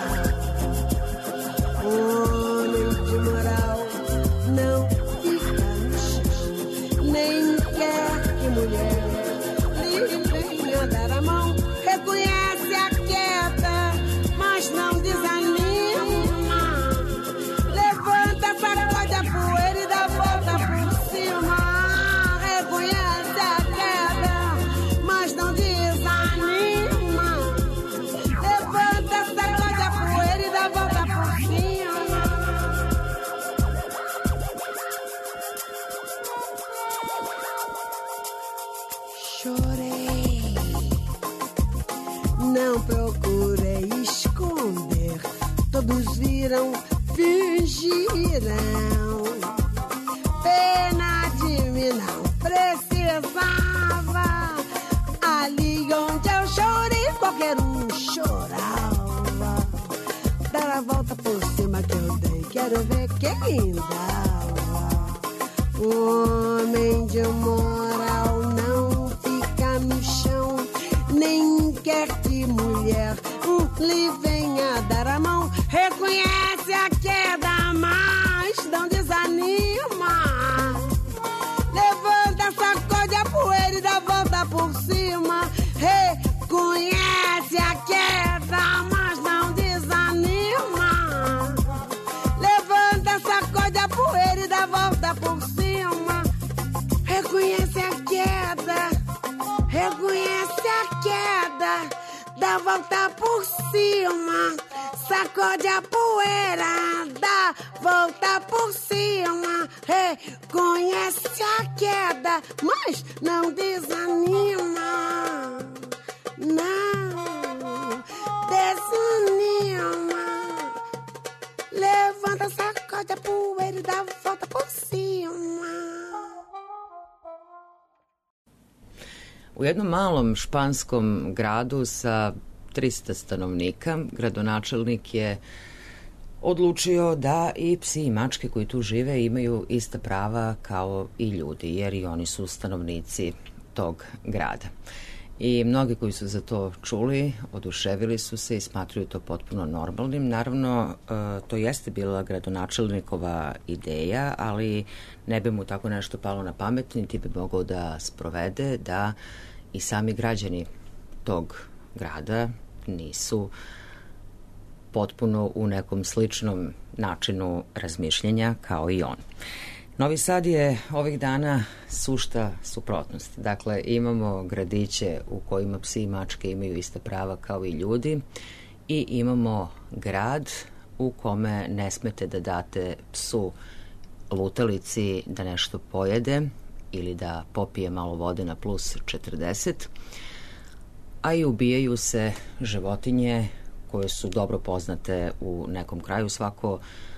Speaker 12: Homem de moral não fica no chão, nem quer que mulher lhe venha dar a mão. Reconhece a queda, mas não desanima. Levanta, sacode a poeira e dá volta por cima. Reconhece a queda, mas não desanima. Levanta, sacode a poeira e dá volta por cima. Chorei, não procurei esconder, todos viram, fingirão. Pena de mim não precisava, ali onde eu chorei qualquer chorava. Dar a volta por cima que eu dei, quero ver quem dava. Homem de moral não fica no chão, nem quer que mulher lhe venha dar a mão. Reconhece a queda, mas não desanima. Levanta, sacode a poeira e dá volta por cima. Reconhece a queda, mas não desanima. Levanta, sacode a poeira e dá volta por cima. Reconhece a queda, reconhece a queda, dá volta por cima. Sacode a poeira, dá volta por cima. Reconhece a queda, mas não desanima. Não desanima. Levanta, sacode a poeira e dá volta por cima.
Speaker 3: U jednom malom španskom gradu sa 300 stanovnika gradonačelnik je odlučio da i psi i mačke koji tu žive imaju ista prava kao i ljudi, jer i oni su stanovnici tog grada. I mnogi koji su za to čuli, oduševili su se i smatruju to potpuno normalnim. Naravno, to jeste bila gradonačelnikova ideja, ali ne bi mu tako nešto palo na pamet, niti bi mogao da sprovede da i sami građani tog grada nisu potpuno u nekom sličnom načinu razmišljenja kao i on. Novi Sad je ovih dana sušta suprotnost. Dakle, imamo gradiće u kojima psi i mačke imaju ista prava kao i ljudi i imamo grad u kome ne smete da date psu lutalici da nešto pojede ili da popije malo vode na plus 40, a i ubijaju se životinje koje su dobro poznate u nekom kraju. Svako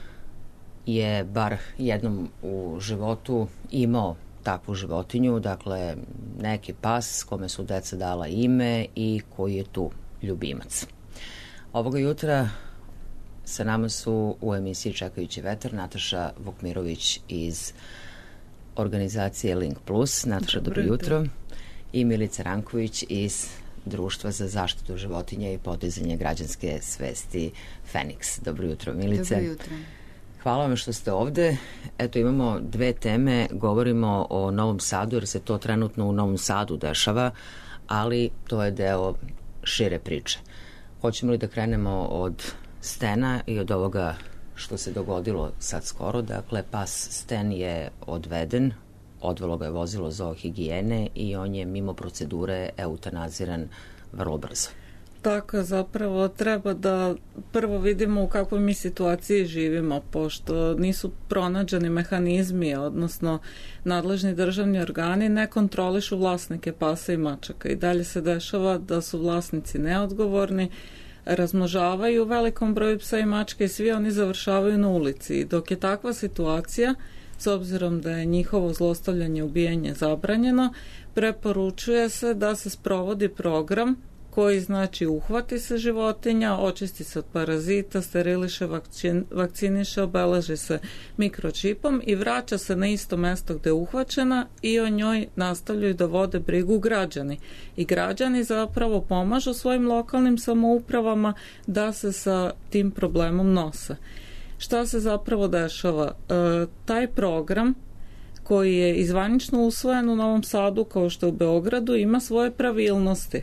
Speaker 3: je bar jednom u životu imao takvu životinju, dakle neki pas kome su deca dala ime i koji je tu ljubimac. Ovoga jutra sa nama su u emisiji Čekajući vetar Nataša Vukmirović iz organizacije Link Plus. Nataša, dobro jutro. I Milica Ranković iz Društva za zaštitu životinja i podizanje građanske svesti Feniks. Dobro jutro, Milice.
Speaker 13: Dobro jutro.
Speaker 3: Hvala vam što ste ovde. Eto, imamo dve teme. Govorimo o Novom Sadu, jer se to trenutno u Novom Sadu dešava, ali to je deo šire priče. Hoćemo li da krenemo od Stena i od ovoga što se dogodilo sad skoro? Dakle, pas Sten je odveden, odvelo ga je vozilo zoohigijene i on je mimo procedure eutanaziran vrlo brzo.
Speaker 13: Tako, zapravo treba da prvo vidimo u kakvoj mi situaciji živimo, pošto nisu pronađeni mehanizmi, odnosno nadležni državni organi ne kontrolišu vlasnike pasa i mačaka. I dalje se dešava da su vlasnici neodgovorni, razmnožavaju u velikom broju psa i mačke i svi oni završavaju na ulici. I dok je takva situacija, s obzirom da je njihovo zlostavljanje i ubijanje zabranjeno, preporučuje se da se sprovodi program koji znači uhvati se životinja, očisti se od parazita, steriliše, vakciniše, obeleži se mikročipom i vraća se na isto mesto gde je uhvaćena i o njoj nastavljaju da vode brigu građani. I građani zapravo pomažu svojim lokalnim samoupravama da se sa tim problemom nose. Šta se zapravo dešava? Taj program koji je izvanično usvojen u Novom Sadu kao što je u Beogradu ima svoje pravilnosti.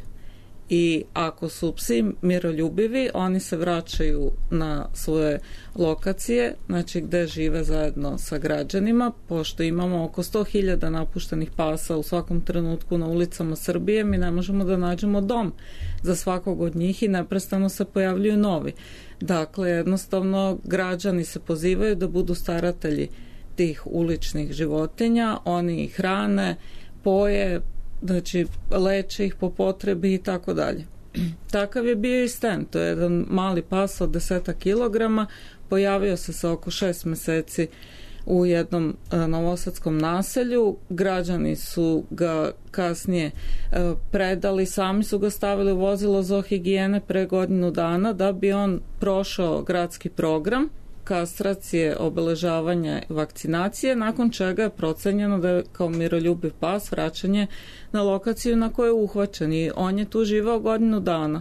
Speaker 13: I ako su psi miroljubivi, oni se vraćaju na svoje lokacije, znači gde žive zajedno sa građanima, pošto imamo oko 100.000 napuštenih pasa u svakom trenutku na ulicama Srbije, mi ne možemo da nađemo dom za svakog od njih i neprestano se pojavljuju novi. Dakle, jednostavno građani se pozivaju da budu staratelji tih uličnih životinja, oni ih hrane, poje, znači leče ih po potrebi i tako dalje. Takav je bio i Sten, to je jedan mali pas od 10 kilograma, pojavio se sa oko 6 meseci u jednom novosadskom naselju, građani su ga kasnije predali, sami su ga stavili u vozilo zoohigijene pre godinu dana da bi on prošao gradski program kastracije, obeležavanja, vakcinacije, nakon čega je procenjeno da je kao miroljubiv pas vraćanje na lokaciju na kojoj je uhvaćen i on je tu živao godinu dana.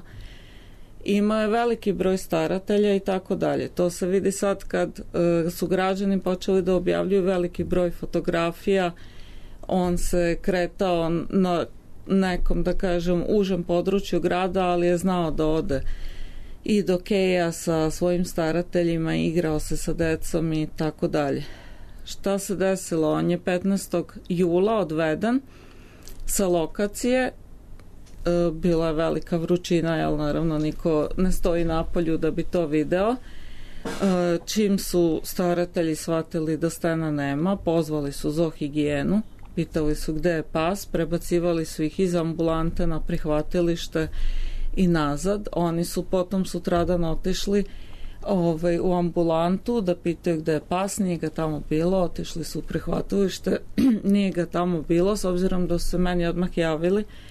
Speaker 13: Ima je veliki broj staratelja i tako dalje. To se vidi sad kad su građani počeli da objavljuju veliki broj fotografija. On se kretao na nekom, da kažem, užem području grada, ali je znao da ode i do keja sa svojim starateljima, igrao se sa decom i tako dalje. Šta se desilo? On je 15. jula odveden sa lokacije. Bila je velika vrućina, jel naravno niko ne stoji napolju da bi to video. Čim su staratelji shvatili da Stena nema, pozvali su zoohigijenu, pitali su gde je pas, prebacivali su ih iz ambulante na prihvatilište i nazad. Oni su potom sutradan otišli u ambulantu da pitaju gde je pas, nije ga tamo bilo, otišli su u prihvatilište, nije ga tamo bilo, s obzirom da su se meni odmah javili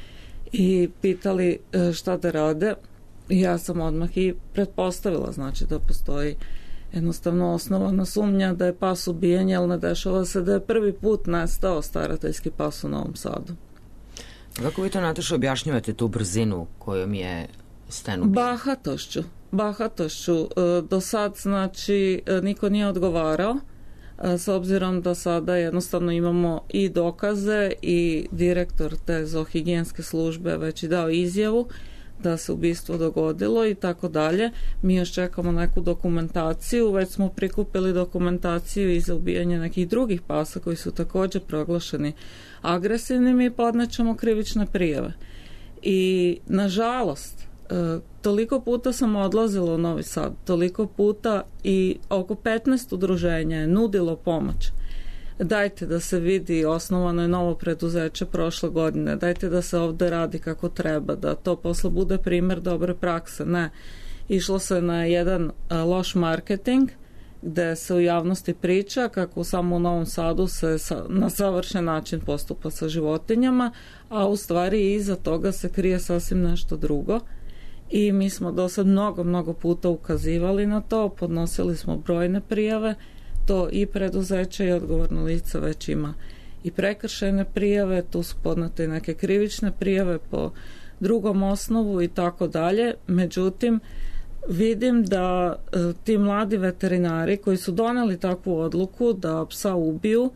Speaker 13: i pitali šta da rade. Ja sam odmah i pretpostavila, znači da postoji jednostavno osnovana sumnja da je pas ubijen, jer ne dešava se da je prvi put nestao starateljski pas u Novom Sadu.
Speaker 3: Kako vi to, Nataša, objašnjavate tu brzinu kojom je Sten ubijen?
Speaker 13: Bahatošću. Do sad, znači, niko nije odgovarao, s obzirom da sada jednostavno imamo i dokaze i direktor te zoohigijenske službe već i dao izjavu da se ubistvo dogodilo i tako dalje. Mi još čekamo neku dokumentaciju, već smo prikupili dokumentaciju i za ubijanje nekih drugih pasa koji su također proglašeni agresivnim i podnećemo krivične prijave. I nažalost, toliko puta sam odlazila u Novi Sad, toliko puta i oko 15 udruženja je nudilo pomoć. Dajte da se vidi, osnovano je novo preduzeće prošle godine, dajte da se ovde radi kako treba, da to posle bude primjer dobre prakse. Ne, išlo se na jedan loš marketing gde se u javnosti priča kako samo u Novom Sadu se na savršen način postupa sa životinjama, a u stvari iza toga se krije sasvim nešto drugo. I mi smo do sad mnogo puta ukazivali na to, podnosili smo brojne prijave, to i preduzeće i odgovorno lice već ima i prekršajne prijave, tu su podnete i neke krivične prijave po drugom osnovu i tako dalje. Međutim, vidim da ti mladi veterinari koji su doneli takvu odluku da psa ubiju,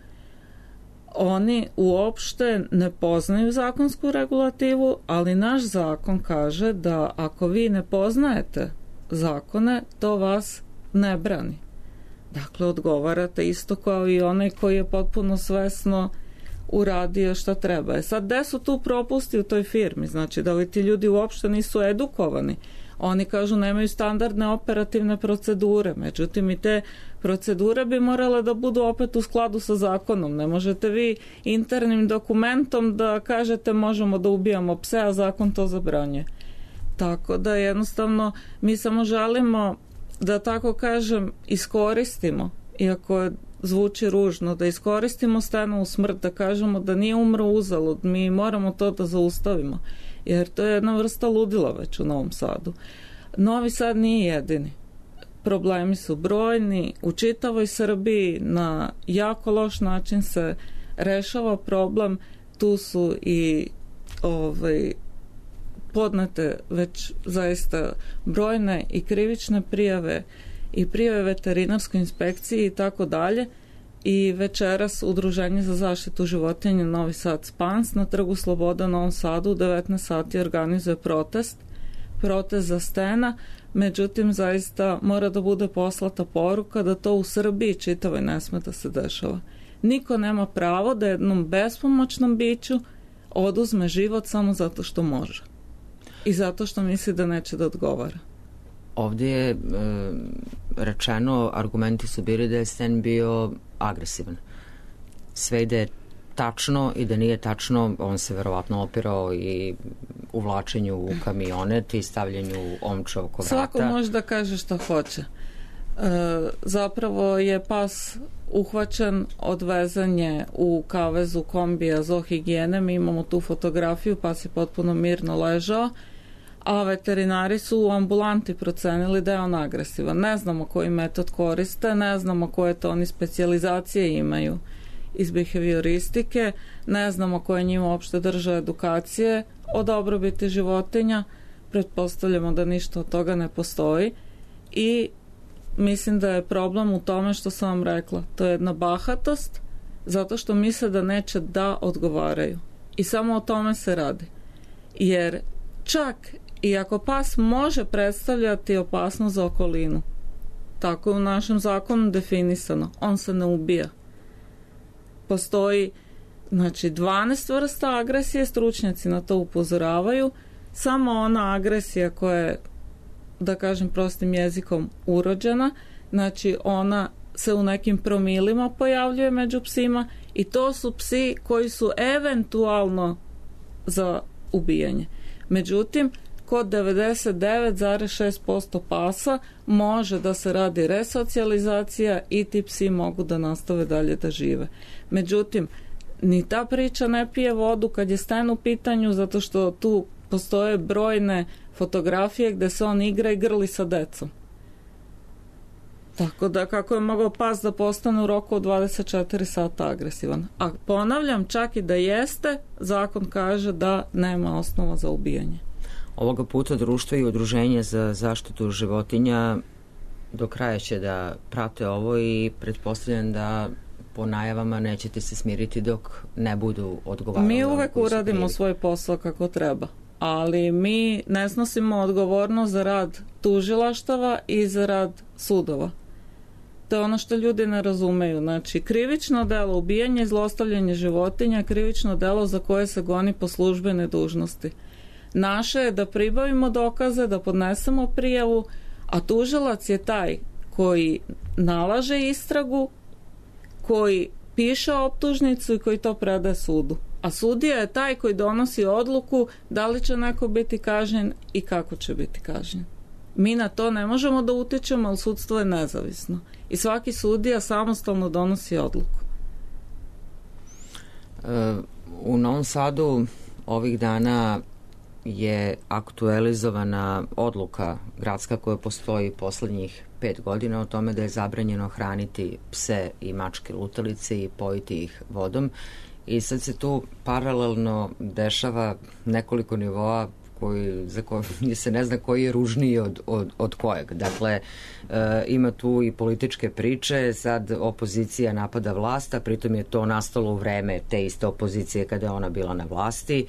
Speaker 13: oni uopšte ne poznaju zakonsku regulativu, ali naš zakon kaže da ako vi ne poznajete zakone, to vas ne brani. Dakle, odgovarate isto kao i onaj koji je potpuno svesno uradio šta treba. Sad, gde su tu propusti u toj firmi? Znači, da li ti ljudi uopšte nisu edukovani? Oni kažu nemaju standardne operativne procedure, međutim i te procedure bi morale da budu opet u skladu sa zakonom. Ne možete vi internim dokumentom da kažete možemo da ubijamo pse, a zakon to zabranjuje. Tako da jednostavno mi samo želimo da, tako kažem, iskoristimo, iako zvuči ružno, da iskoristimo Stenovu smrt, da kažemo da nije umro uzalud, mi moramo to da zaustavimo, jer to je jedna vrsta ludila već u Novom Sadu. Novi Sad nije jedini. Problemi su brojni, u čitavoj Srbiji na jako loš način se rešava problem, tu su i podnete već zaista brojne i krivične prijave i prijave veterinarskoj inspekciji i tako dalje. I večeras Udruženje za zaštitu životinja Novi Sad Spans na Trgu Sloboda u Novom Sadu u 19 sati organizuje protest za Stena, međutim zaista mora da bude poslata poruka da to u Srbiji čitavoj ne sme da se dešava. Niko nema pravo da jednom bespomoćnom biću oduzme život samo zato što može i zato što misli da neće da odgovara.
Speaker 3: Ovdje je rečeno, argumenti su bili da je Sten bio agresivan. Sve i da je tačno i da nije tačno, on se verovatno opirao i uvlačenju u kamionet i stavljanju omča oko vrata.
Speaker 13: Svako može da kaže šta hoće. Zapravo je pas uhvaćen, odvezan je u kavezu kombija zoohigijene, mi imamo tu fotografiju, pas je potpuno mirno ležao, a veterinari su u ambulanti procenili da je on agresivan. Ne znamo koji metod koriste, ne znamo koje to oni specijalizacije imaju iz behavioristike, ne znamo koje njima uopšte drže edukacije o dobrobiti životinja, pretpostavljamo da ništa od toga ne postoji i mislim da je problem u tome što sam vam rekla. To je jedna bahatost zato što misle da neće da odgovaraju. I samo o tome se radi. Jer čak i ako pas može predstavljati opasnost za okolinu, tako je u našem zakonu definisano, on se ne ubija. Postoji 12 vrsta agresije, stručnjaci na to upozoravaju, samo ona agresija koja je, da kažem prostim jezikom, urođena, znači ona se u nekim promilima pojavljuje među psima i to su psi koji su eventualno za ubijanje. Međutim, kod 99,6% pasa može da se radi resocijalizacija i ti psi mogu da nastave dalje da žive. Međutim, ni ta priča ne pije vodu kad je Sten u pitanju, zato što tu postoje brojne fotografije gde se on igra i grli sa decom. Tako da kako je mogao pas da postane u roku od 24 sata agresivan. A ponavljam, čak i da jeste, zakon kaže da nema osnova za ubijanje.
Speaker 3: Ovoga puta društvo i udruženje za zaštitu životinja do kraja će da prate ovo i pretpostavljam da po najavama nećete se smiriti dok ne budu odgovarali.
Speaker 13: Mi uvek uradimo svoj posao kako treba, ali mi ne snosimo odgovornost za rad tužilaštava i za rad sudova. To je ono što ljudi ne razumeju. Znači, krivično delo ubijanje i zlostavljanje životinja, krivično delo za koje se goni po službene dužnosti. Naše je da pribavimo dokaze, da podnesemo prijavu, a tužilac je taj koji nalaže istragu, koji piše optužnicu i koji to predaje sudu. A sudija je taj koji donosi odluku da li će neko biti kažnjen i kako će biti kažnjen. Mi na to ne možemo da utičemo, ali sudstvo je nezavisno. I svaki sudija samostalno donosi odluku.
Speaker 3: U Novom Sadu ovih dana je aktualizovana odluka gradska koja postoji poslednjih 5 godina o tome da je zabranjeno hraniti pse i mačke lutalice i pojiti ih vodom. I sad se tu paralelno dešava nekoliko nivoa za koje se ne zna koji je ružniji od kojeg. Dakle, ima tu i političke priče, sad opozicija napada vlast, a pritom je to nastalo u vreme te iste opozicije kada je ona bila na vlasti.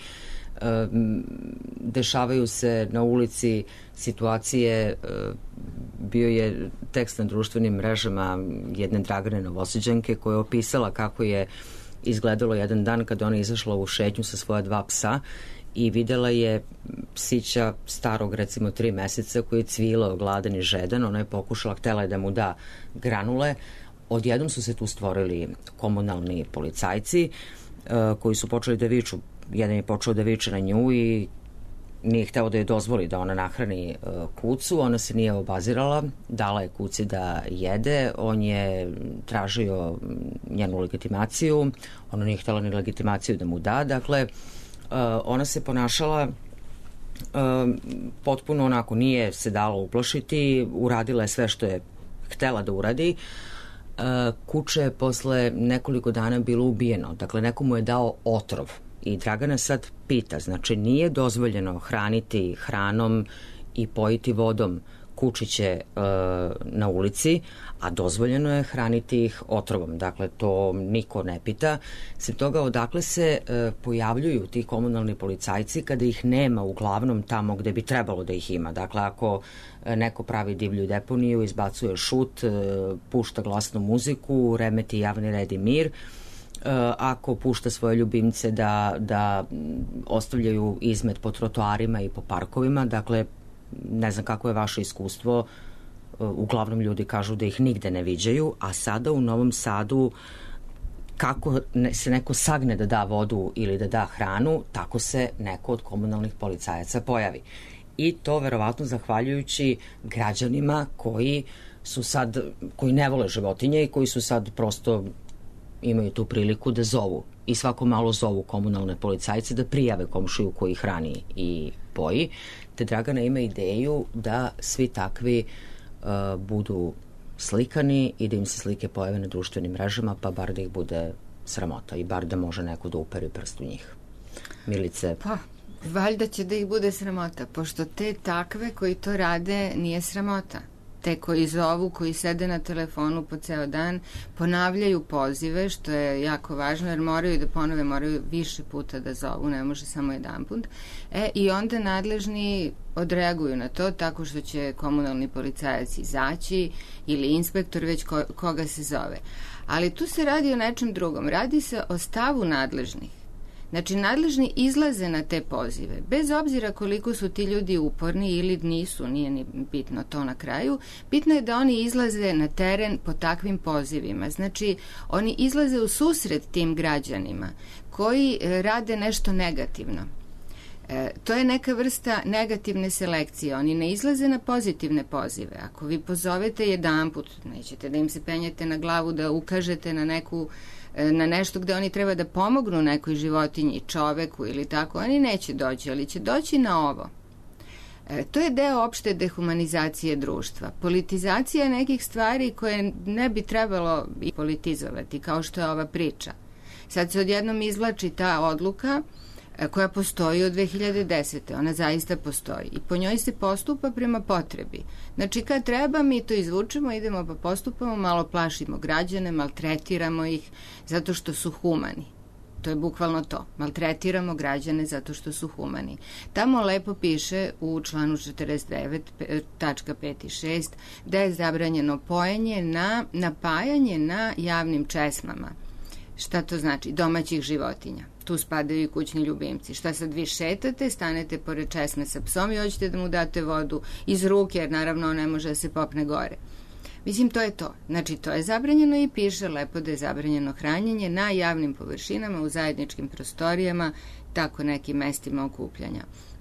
Speaker 3: Dešavaju se na ulici situacije, bio je tekst na društvenim mrežama jedne Dragane Novosađanke koja je opisala kako je izgledalo jedan dan kada ona izašla u šetnju sa svoja 2 psa i videla je psića starog recimo 3 meseca koji je cvilao gladan i žedan. Ona je pokušala, htela je da mu da granule. Odjednom su se tu stvorili komunalni policajci koji su počeli da viču. Jedan je počeo da viče na nju i nije hteo da je dozvoli da ona nahrani kucu. Ona se nije obazirala, dala je kuci da jede, on je tražio njenu legitimaciju, ona nije htela ni legitimaciju da mu da. Dakle, ona se ponašala potpuno onako, nije se dala uplašiti, uradila je sve što je htela da uradi. Kuče je posle nekoliko dana bilo ubijeno, dakle nekomu je dao otrov. I Dragana sad pita, znači nije dozvoljeno hraniti hranom i pojiti vodom kučiće na ulici, a dozvoljeno je hraniti ih otrovom. Dakle, to niko ne pita. Sem toga, odakle se pojavljuju ti komunalni policajci kada ih nema uglavnom tamo gde bi trebalo da ih ima. Dakle, ako neko pravi divlju deponiju, izbacuje šut, pušta glasnu muziku, remeti javni red i mir, ako pušta svoje ljubimce da ostavljaju izmet po trotoarima i po parkovima, dakle, ne znam kako je vaše iskustvo, uglavnom ljudi kažu da ih nigde ne viđaju, a sada u Novom Sadu kako se neko sagne da da vodu ili da da hranu, tako se neko od komunalnih policajaca pojavi. I to verovatno zahvaljujući građanima koji ne vole životinje i koji su sad prosto imaju tu priliku da zovu i svako malo zovu komunalne policajce da prijave komšiju koji hrani i poji. Te Dragana ima ideju da svi takvi budu slikani i da im se slike pojave na društvenim mrežama, pa bar da ih bude sramota i bar da može neko da uperi prst u njih. Milice?
Speaker 14: Pa, valjda će da ih bude sramota, pošto te takve koji to rade nije sramota. Te koji zovu, koji sede na telefonu po ceo dan, ponavljaju pozive, što je jako važno, jer moraju da ponove, moraju više puta da zovu, ne može samo jedan put. I onda nadležni odreaguju na to tako što će komunalni policajac izaći ili inspektor, već koga se zove. Ali tu se radi o nečem drugom. Radi se o stavu nadležnih. Znači, nadležni izlaze na te pozive, bez obzira koliko su ti ljudi uporni ili nisu, nije ni bitno to na kraju, bitno je da oni izlaze na teren po takvim pozivima. Znači, oni izlaze u susret tim građanima koji rade nešto negativno. To je neka vrsta negativne selekcije. Oni ne izlaze na pozitivne pozive. Ako vi pozovete jedanput, nećete da im se penjete na glavu, da ukažete na nešto gde oni treba da pomognu nekoj životinji, čoveku ili tako, oni neće doći, ali će doći na ovo. To je deo opšte dehumanizacije društva. Politizacija nekih stvari koje ne bi trebalo i politizovati, kao što je ova priča. Sad se odjednom izvlači ta odluka koja postoji od 2010. Ona zaista postoji i po njoj se postupa prema potrebi. Znači kad treba mi to izvučemo, idemo pa postupamo, malo plašimo građane, maltretiramo ih zato što su humani. To je bukvalno to. Maltretiramo građane zato što su humani. Tamo lepo piše u članu 49, tačka 5 i 6, da je zabranjeno pojenje napajanje na javnim česmama. Šta to znači? Domaćih životinja. Tu spadaju i kućni ljubimci. Šta sad vi šetate, stanete pored česme sa psom i hoćete da mu date vodu iz ruke, jer naravno on ne može da se popne gore. Mislim, to je to. Znači, to je zabranjeno i piše lepo da je zabranjeno hranjenje na javnim površinama, u zajedničkim prostorijama, tako nekim mestima okupljanja.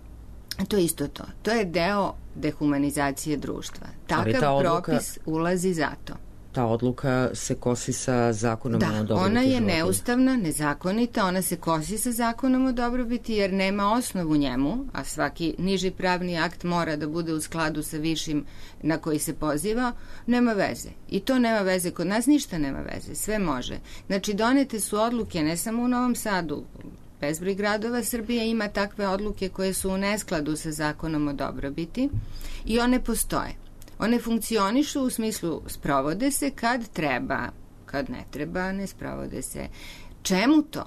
Speaker 14: To je isto to. To je deo dehumanizacije društva. Takav propis ulazi zato.
Speaker 3: Ta odluka se kosi sa zakonom o dobrobiti
Speaker 14: životinja. Ona je neustavna, nezakonita, ona se kosi sa zakonom o dobrobiti jer nema osnovu njemu, a svaki niži pravni akt mora da bude u skladu sa višim na koji se poziva, nema veze. I to nema veze, kod nas ništa nema veze, sve može. Znači, donete su odluke ne samo u Novom Sadu, bezbroj gradova Srbije ima takve odluke koje su u neskladu sa zakonom o dobrobiti i one postoje. One funkcionišu u smislu sprovode se kad treba, kad ne treba, ne sprovode se. Čemu to?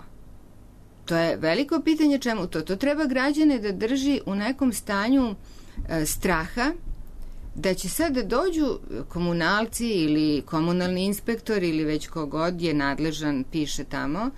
Speaker 14: To je veliko pitanje čemu to. To treba građane da drži u nekom stanju straha da će sad da dođu komunalci ili komunalni inspektor ili već kogod je nadležan, piše tamo,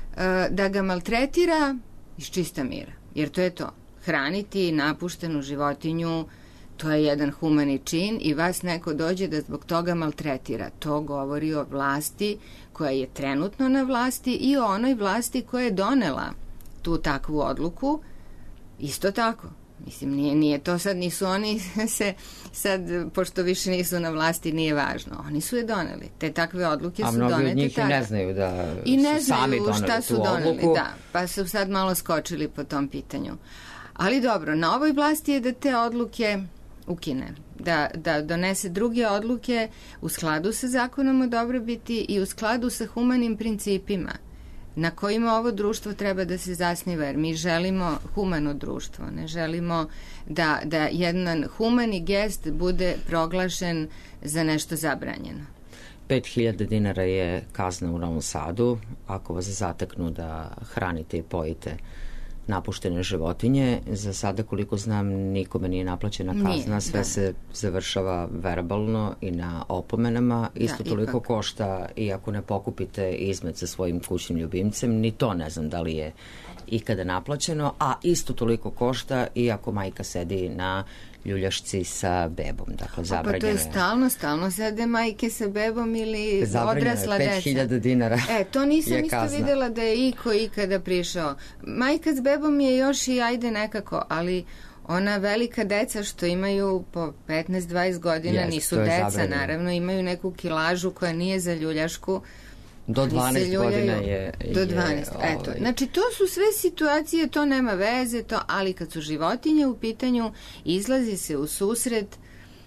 Speaker 14: da ga maltretira iz čista mira. Jer to je to. Hraniti napuštenu životinju, to je jedan humani čin i vas neko dođe da zbog toga maltretira. To govori o vlasti koja je trenutno na vlasti i o onoj vlasti koja je donela tu takvu odluku. Isto tako. Mislim, nije to sad, nisu oni se sad, pošto više nisu na vlasti, nije važno. Oni su je doneli. Te takve odluke su donete tada. A mnogi od njih
Speaker 3: i ne znaju da
Speaker 14: su sami doneli tu odluku. Da, pa su sad malo skočili po tom pitanju. Ali dobro, na ovoj vlasti je da te odluke ukine, da donese druge odluke u skladu sa zakonom o dobrobiti i u skladu sa humanim principima na kojima ovo društvo treba da se zasniva, jer mi želimo humano društvo, ne želimo da jedan humani gest bude proglašen za nešto zabranjeno.
Speaker 3: 5.000 dinara je kazna u Novom Sadu ako vas zateknu da hranite i pojite napuštene životinje. Za sada, koliko znam, nikome nije naplaćena kazna, sve se završava verbalno i na opomenama. Isto toliko košta i ako ne pokupite izmet sa svojim kućnim ljubimcem, ni to ne znam da li je ikada naplaćeno, a isto toliko košta i ako majka sedi na ljuljašci sa bebom. Dakle, zabranjeno je.
Speaker 14: Pa to je stalno sede majke sa bebom ili odrasla deca.
Speaker 3: 5.000 dinara.
Speaker 14: To nisam isto videla da je iko ikada prišao. Majka s bebom je još i ajde nekako, ali ona velika deca što imaju po 15-20 godina, nisu deca, zabranjeno. Naravno, imaju neku kilažu koja nije za ljuljašku.
Speaker 3: Do 12 godina je...
Speaker 14: Do 12, eto. Znači, to su sve situacije, to nema veze, ali kad su životinje u pitanju, izlazi se u susret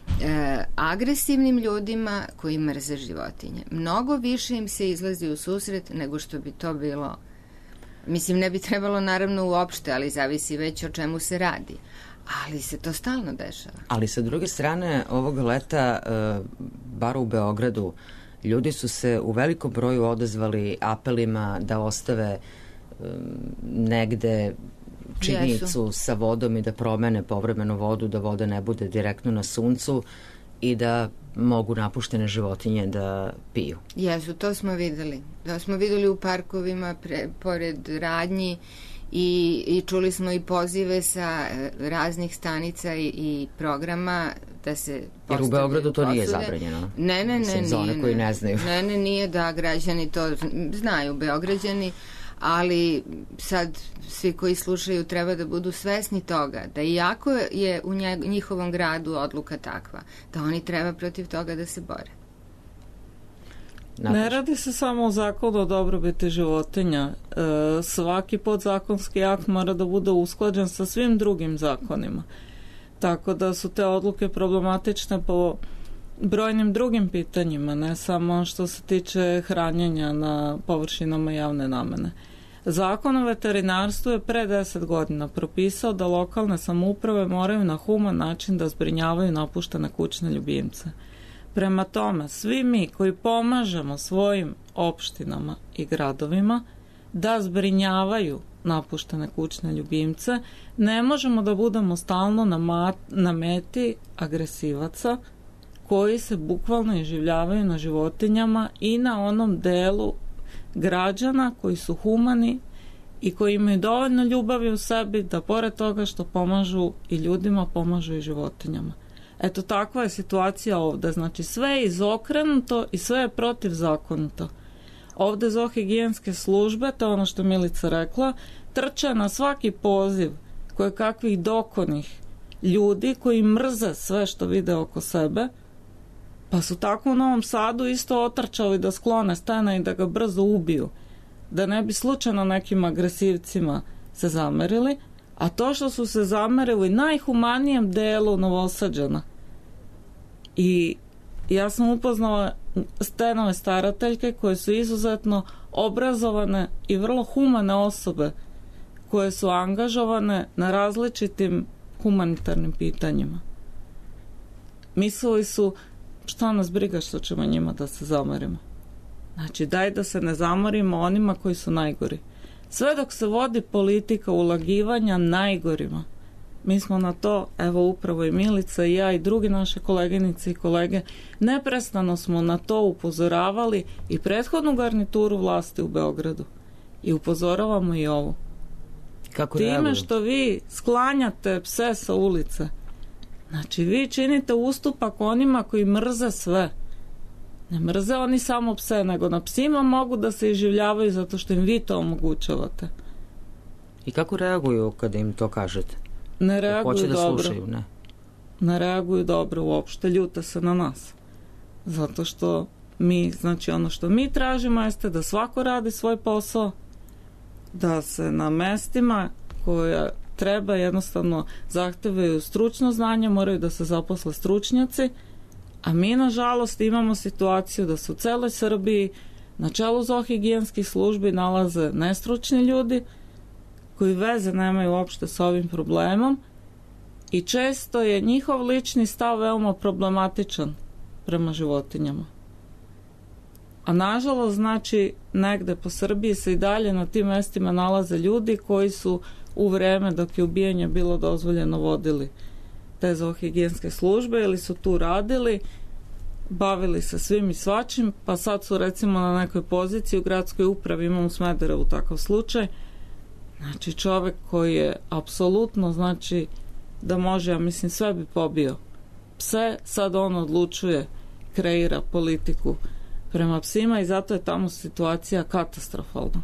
Speaker 14: agresivnim ljudima koji mrze životinje. Mnogo više im se izlazi u susret nego što bi to bilo. Mislim, ne bi trebalo naravno uopšte, ali zavisi već o čemu se radi. Ali se to stalno dešava.
Speaker 3: Ali sa druge strane, ovog leta, bar u Beogradu, ljudi su se u velikom broju odazvali apelima da ostave negde činjenicu sa vodom i da promene povremeno vodu, da voda ne bude direktno na suncu i da mogu napuštene životinje da piju.
Speaker 14: Jesu, to smo videli. To smo videli u parkovima pored radnji i čuli smo i pozive sa raznih stanica i programa da se
Speaker 3: jer u Beogradu to nije zabranjeno.
Speaker 14: Ne,
Speaker 3: za one koji ne znaju.
Speaker 14: Ne, nije da građani to znaju, Beograđani, ali sad svi koji slušaju treba da budu svesni toga da iako je u njihovom gradu odluka takva, da oni treba protiv toga da se bore.
Speaker 13: Ne radi se samo o zakonu o dobrobiti životinja. Svaki podzakonski akt mora da bude usklađen sa svim drugim zakonima. Tako da su te odluke problematične po brojnim drugim pitanjima, ne samo što se tiče hranjenja na površinama javne namene. Zakon o veterinarstvu je pre 10 godina propisao da lokalne samouprave moraju na human način da zbrinjavaju napuštene kućne ljubimce. Prema tome, svi mi koji pomažemo svojim opštinama i gradovima da zbrinjavaju napuštene kućne ljubimce, ne možemo da budemo stalno na meti agresivaca koji se bukvalno iživljavaju na životinjama i na onom delu građana koji su humani i koji imaju dovoljno ljubavi u sebi da pored toga što pomažu i ljudima, pomažu i životinjama. Eto, takva je situacija ovde. Znači, sve je izokrenuto i sve je protivzakonito. Ovde zoohigijenske službe, to je ono što Milica rekla, trče na svaki poziv koje kakvih dokonih ljudi koji mrze sve što vide oko sebe, pa su tako u Novom Sadu isto otrčali da sklone stena i da ga brzo ubiju, da ne bi slučajno nekim agresivcima se zamerili, a to što su se zamerili najhumanijem delu Novosađana. I ja sam upoznala stenove starateljke koje su izuzetno obrazovane i vrlo humane osobe koje su angažovane na različitim humanitarnim pitanjima. Mislili su, šta nas briga što ćemo njima da se zamerimo. Znači, daj da se ne zamorimo onima koji su najgori. Sve dok se vodi politika ulagivanja najgorima, mi smo na to, evo upravo i Milica i ja i drugi naše koleginice i kolege, neprestano smo na to upozoravali i prethodnu garnituru vlasti u Beogradu. I upozoravamo i ovu.
Speaker 3: Kako
Speaker 13: time
Speaker 3: reaguju?
Speaker 13: Što vi sklanjate pse sa ulice, znači vi činite ustupak onima koji mrze sve. Ne mrze oni samo pse, nego na psima mogu da se iživljavaju zato što im vi to omogućavate.
Speaker 3: I kako reaguju kada im to kažete?
Speaker 13: Ne reaguju
Speaker 3: Hoće da
Speaker 13: dobro.
Speaker 3: slušaju, ne?
Speaker 13: Ne reaguju dobro uopšte, ljute se na nas. Zato što mi, znači ono što mi tražimo jeste da svako radi svoj posao, da se na mestima koja treba jednostavno zahtevaju stručno znanje, moraju da se zaposle stručnjaci, a mi nažalost imamo situaciju da se u celoj Srbiji na čelu zoohigijenskih službi nalaze nestručni ljudi koji veze nemaju uopšte sa ovim problemom i često je njihov lični stav veoma problematičan prema životinjama. A nažalost, znači, negde po Srbiji se i dalje na tim mestima nalaze ljudi koji su u vreme dok je ubijanje bilo dozvoljeno vodili te zoohigijenske službe ili su tu radili, bavili se svim i svačim, pa sad su recimo na nekoj poziciji u gradskoj upravi, imamo u Smederevu takav slučaj, znači čovek koji je apsolutno, znači da može, ja mislim, sve bi pobio pse, sad on odlučuje, kreira politiku prema psima i zato je tamo situacija katastrofalna.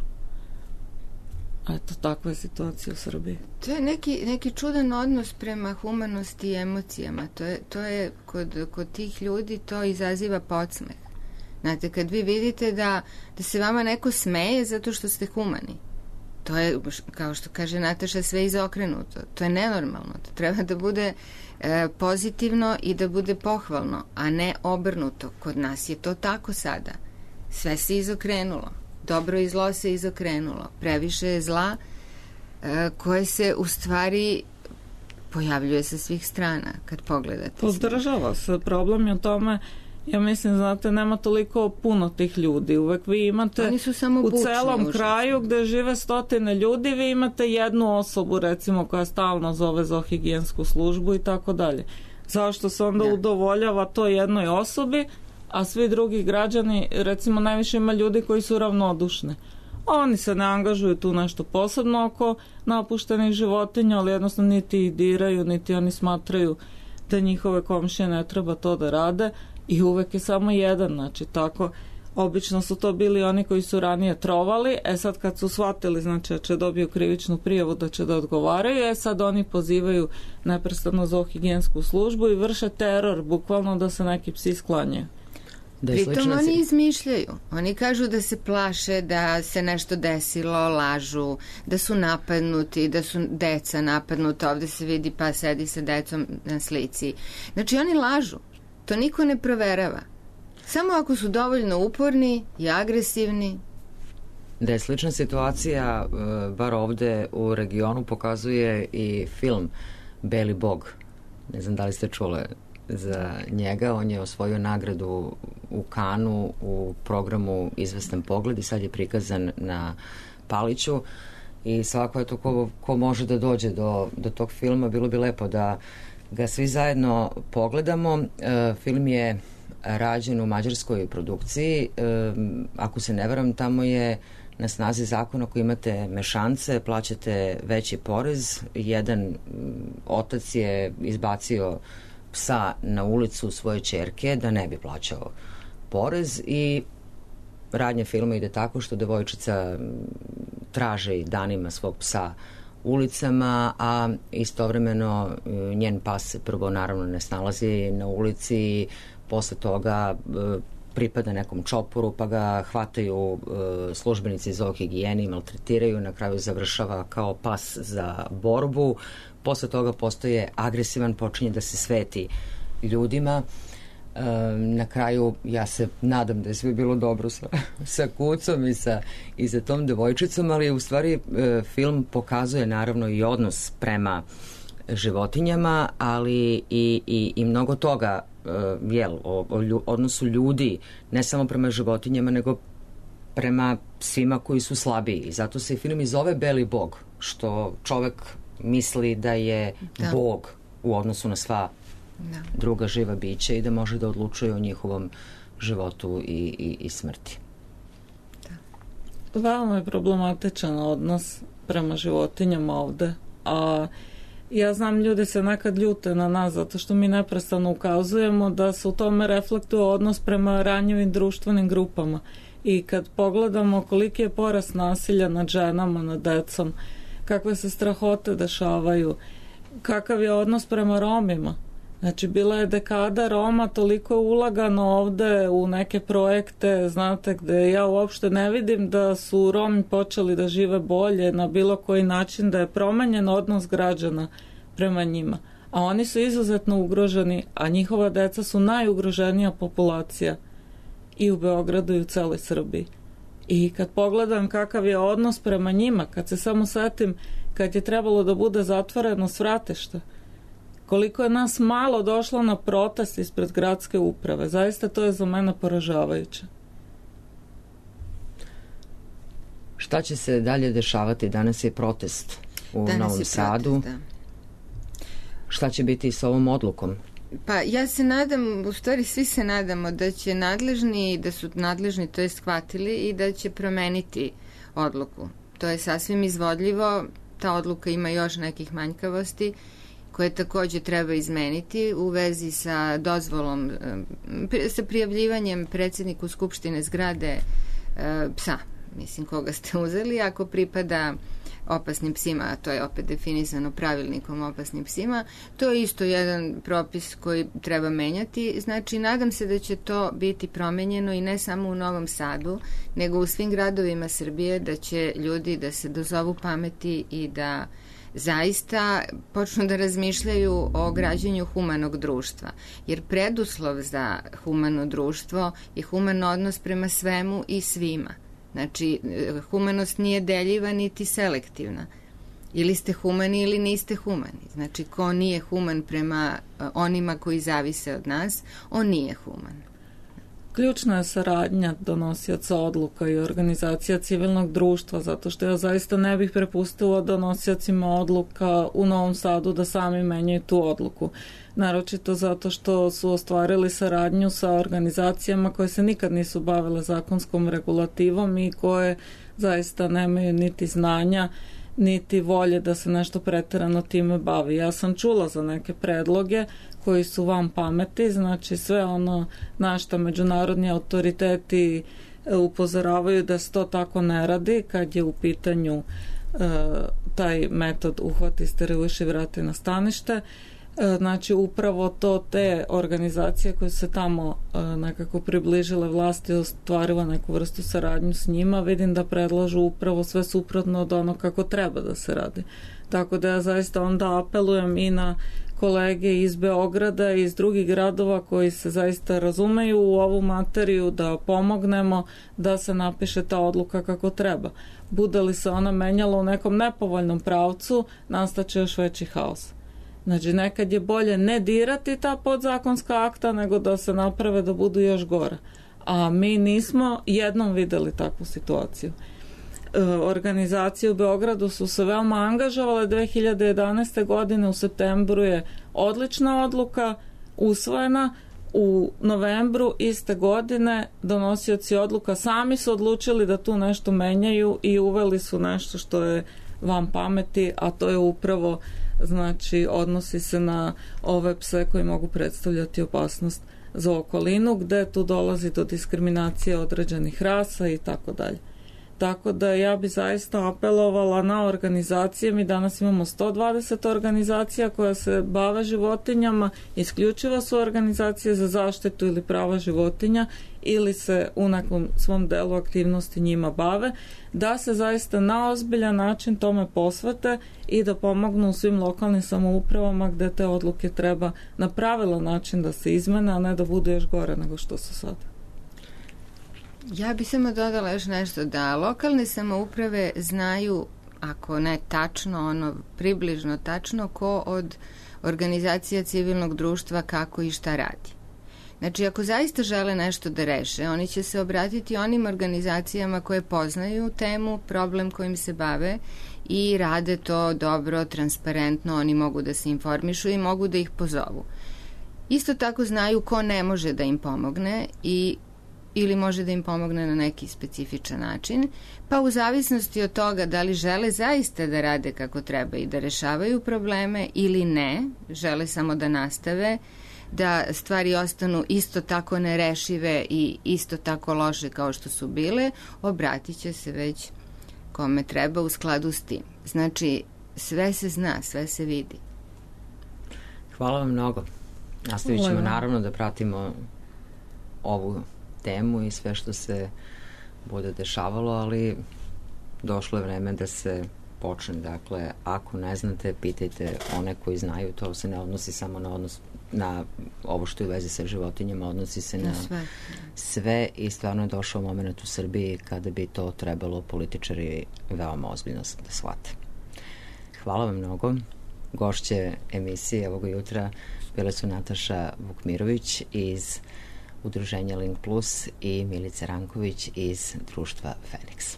Speaker 13: Eto, takva je situacija u Srbiji.
Speaker 14: To je neki čudan odnos prema humanosti i emocijama. To je kod tih ljudi to izaziva podsmeh. Znate, kad vi vidite da se vama neko smeje zato što ste humani, to je, kao što kaže Nataša, sve izokrenuto. To je nenormalno. To treba da bude pozitivno i da bude pohvalno, a ne obrnuto. Kod nas je to tako sada. Sve se izokrenulo. Dobro i zlo se izokrenulo. Previše je zla koje se u stvari pojavljuje sa svih strana kad pogledate.
Speaker 13: Pozdržava se. Problem je u tome, ja mislim, znate, nema toliko puno tih ljudi. Uvek vi imate
Speaker 14: Oni su samo
Speaker 13: u
Speaker 14: bučni,
Speaker 13: celom
Speaker 14: užasni.
Speaker 13: kraju gde žive stotine ljudi, vi imate jednu osobu, recimo, koja stalno zove zoohigijensku službu i tako dalje. Zašto se onda udovoljava to jednoj osobi, a svi drugi građani, recimo, najviše ima ljudi koji su ravnodušni. Oni se ne angažuju tu nešto posebno oko napuštenih životinja, ali jednostavno niti ih diraju, niti oni smatraju da njihove komšije ne treba to da rade i uvek je samo jedan, znači tako Obično su to bili oni koji su ranije trovali, sad kad su shvatili, znači da će dobiju krivičnu prijavu, da će da odgovaraju, sad oni pozivaju neprestano zoохигиjensku službu i vrše teror, bukvalno da se neki psi sklanjaju.
Speaker 14: Pritom oni izmišljaju. Oni kažu da se plaše, da se nešto desilo, lažu, da su napadnuti, da su deca napadnuta. Ovde se vidi pa sedi sa decom na slici. Znači oni lažu. To niko ne proverava. Samo ako su dovoljno uporni i agresivni.
Speaker 3: Da je slična situacija, bar ovde u regionu, pokazuje i film Beli bog. Ne znam da li ste čule za njega. On je osvojio nagradu u Kanu u programu Izvestan pogled i sad je prikazan na Paliću i svako je to ko može da dođe do tog filma. Bilo bi lepo da ga svi zajedno pogledamo. Film je rađen u mađarskoj produkciji. Ako se ne varam, tamo je na snazi zakon ako imate mešance, plaćate veći porez. Jedan otac je izbacio psa na ulicu svoje ćerke da ne bi plaćao porez i radnja filma ide tako što devojčica traži danima svog psa ulicama, a istovremeno njen pas se prvo naravno ne snalazi na ulici, posle toga pripada nekom čoporu pa ga hvataju službenici zoохигиjene i maltretiraju, na kraju završava kao pas za borbu. Posle toga postaje agresivan, počinje da se sveti ljudima. Na kraju ja se nadam da je sve bilo dobro sa kucom i sa tom devojčicom, ali u stvari film pokazuje naravno i odnos prema životinjama, ali i mnogo toga o odnosu ljudi, ne samo prema životinjama, nego prema svima koji su slabiji. I zato se film i zove Beli bog, što čovek misli da je bog u odnosu na sva druga živa bića i da može da odlučuje o njihovom životu i smrti.
Speaker 13: Veoma je problematičan odnos prema životinjama ovde, a ja znam ljude se nekad ljute na nas zato što mi neprestano ukazujemo da se u tome reflektuje odnos prema ranjivim društvenim grupama i kad pogledamo koliki je porast nasilja nad ženama, nad decom, kakve se strahote dešavaju, kakav je odnos prema Romima. Znači, bila je dekada Roma, toliko je ulagano ovde u neke projekte, znate, gde ja uopšte ne vidim da su Romi počeli da žive bolje na bilo koji način, da je promenjen odnos građana prema njima. A oni su izuzetno ugroženi, a njihova deca su najugroženija populacija i u Beogradu i u celoj Srbiji. I kad pogledam kakav je odnos prema njima, kad se samo setim kad je trebalo da bude zatvoreno svratište, koliko je nas malo došlo na protest ispred gradske uprave. Zaista to je za mene poražavajuće.
Speaker 3: Šta će se dalje dešavati? Danas je protest u Novom Sadu. Šta će biti s ovom odlukom?
Speaker 14: Pa ja se nadam, u stvari svi se nadamo da će da su nadležni to je shvatili i da će promeniti odluku. To je sasvim izvodljivo. Ta odluka ima još nekih manjkavosti koje takođe treba izmeniti u vezi sa dozvolom, sa prijavljivanjem predsjedniku Skupštine zgrade psa, mislim koga ste uzeli, ako pripada opasnim psima, a to je opet definisano pravilnikom o opasnim psima, to je isto jedan propis koji treba menjati. Znači, nadam se da će to biti promenjeno i ne samo u Novom Sadu, nego u svim gradovima Srbije, da će ljudi da se dozovu pameti i da zaista počnu da razmišljaju o građenju humanog društva. Jer preduslov za humano društvo je human odnos prema svemu i svima. Znači, humanost nije deljiva niti selektivna. Ili ste humani ili niste humani. Znači, ko nije human prema onima koji zavise od nas, on nije human.
Speaker 13: Ključna je saradnja donosioca odluka i organizacija civilnog društva, zato što ja zaista ne bih prepustila donosiocima odluka u Novom Sadu da sami menjaju tu odluku. Naročito zato što su ostvarili saradnju sa organizacijama koje se nikad nisu bavile zakonskom regulativom i koje zaista nemaju niti znanja, niti volje da se nešto preterano time bavi. Ja sam čula za neke predloge koji su vam pameti, znači sve ono na šta međunarodni autoriteti upozoravaju da se to tako ne radi kad je u pitanju taj metod uhvati, steriliši, vrati na stanište. Znači upravo to te organizacije koje se tamo nekako približile vlasti, ostvarile neku vrstu saradnju s njima, vidim da predlažu upravo sve suprotno od ono kako treba da se radi. Tako da ja zaista onda apelujem i na kolege iz Beograda i iz drugih gradova koji se zaista razumeju u ovu materiju, da pomognemo da se napiše ta odluka kako treba. Bude li se ona menjala u nekom nepovoljnom pravcu, nastaće još veći haos. Znači nekad je bolje ne dirati ta podzakonska akta nego da se naprave da budu još gore. A mi nismo jednom videli takvu situaciju. Organizacije u Beogradu su se veoma angažovale 2011. godine, u septembru je odlična odluka usvojena, u novembru iste godine donosioci odluka sami su odlučili da tu nešto menjaju i uveli su nešto što je van pameti, a to je upravo, znači, odnosi se na ove pse koji mogu predstavljati opasnost za okolinu, gde tu dolazi do diskriminacije određenih rasa i tako dalje. Tako da ja bi zaista apelovala na organizacije. Mi danas imamo 120 organizacija koja se bave životinjama, isključivo su organizacije za zaštitu ili prava životinja ili se u nekom svom delu aktivnosti njima bave, da se zaista na ozbiljan način tome posvete i da pomognu svim lokalnim samoupravama gde te odluke treba na pravilan način da se izmene, a ne da budu još gore nego što su sada.
Speaker 14: Ja bi samo dodala još nešto, da lokalne samouprave znaju, ako ne tačno, ono približno tačno, ko od organizacija civilnog društva kako i šta radi. Znači, ako zaista žele nešto da reše, oni će se obratiti onim organizacijama koje poznaju temu, problem kojim se bave i rade to dobro, transparentno, oni mogu da se informišu i mogu da ih pozovu. Isto tako znaju ko ne može da im pomogne ili može da im pomogne na neki specifičan način, pa u zavisnosti od toga da li žele zaista da rade kako treba i da rešavaju probleme ili ne, žele samo da nastave, da stvari ostanu isto tako nerešive i isto tako loše kao što su bile, obratit će se već kome treba u skladu s tim. Znači, sve se zna, sve se vidi.
Speaker 3: Hvala vam mnogo. Nastavit ćemo naravno da pratimo ovu temu i sve što se bude dešavalo, ali došlo je vreme da se počne. Dakle, ako ne znate, pitajte one koji znaju. To se ne odnosi samo na ovo što je u vezi sa životinjama, odnosi se na sve i stvarno je došao moment u Srbiji kada bi to trebalo političari veoma ozbiljno da shvate. Hvala vam mnogo. Gošće emisije ovog jutra bile su Nataša Vukmirović iz Udruženja Link Plus i Milica Ranković iz društva Feniks.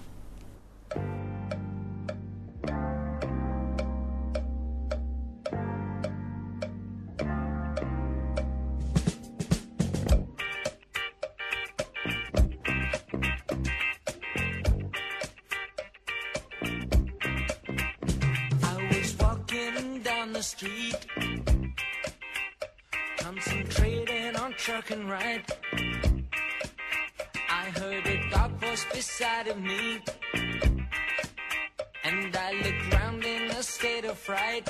Speaker 4: Street, concentrating on truck and ride. I heard a dark voice beside of me, and I looked round in a state of fright.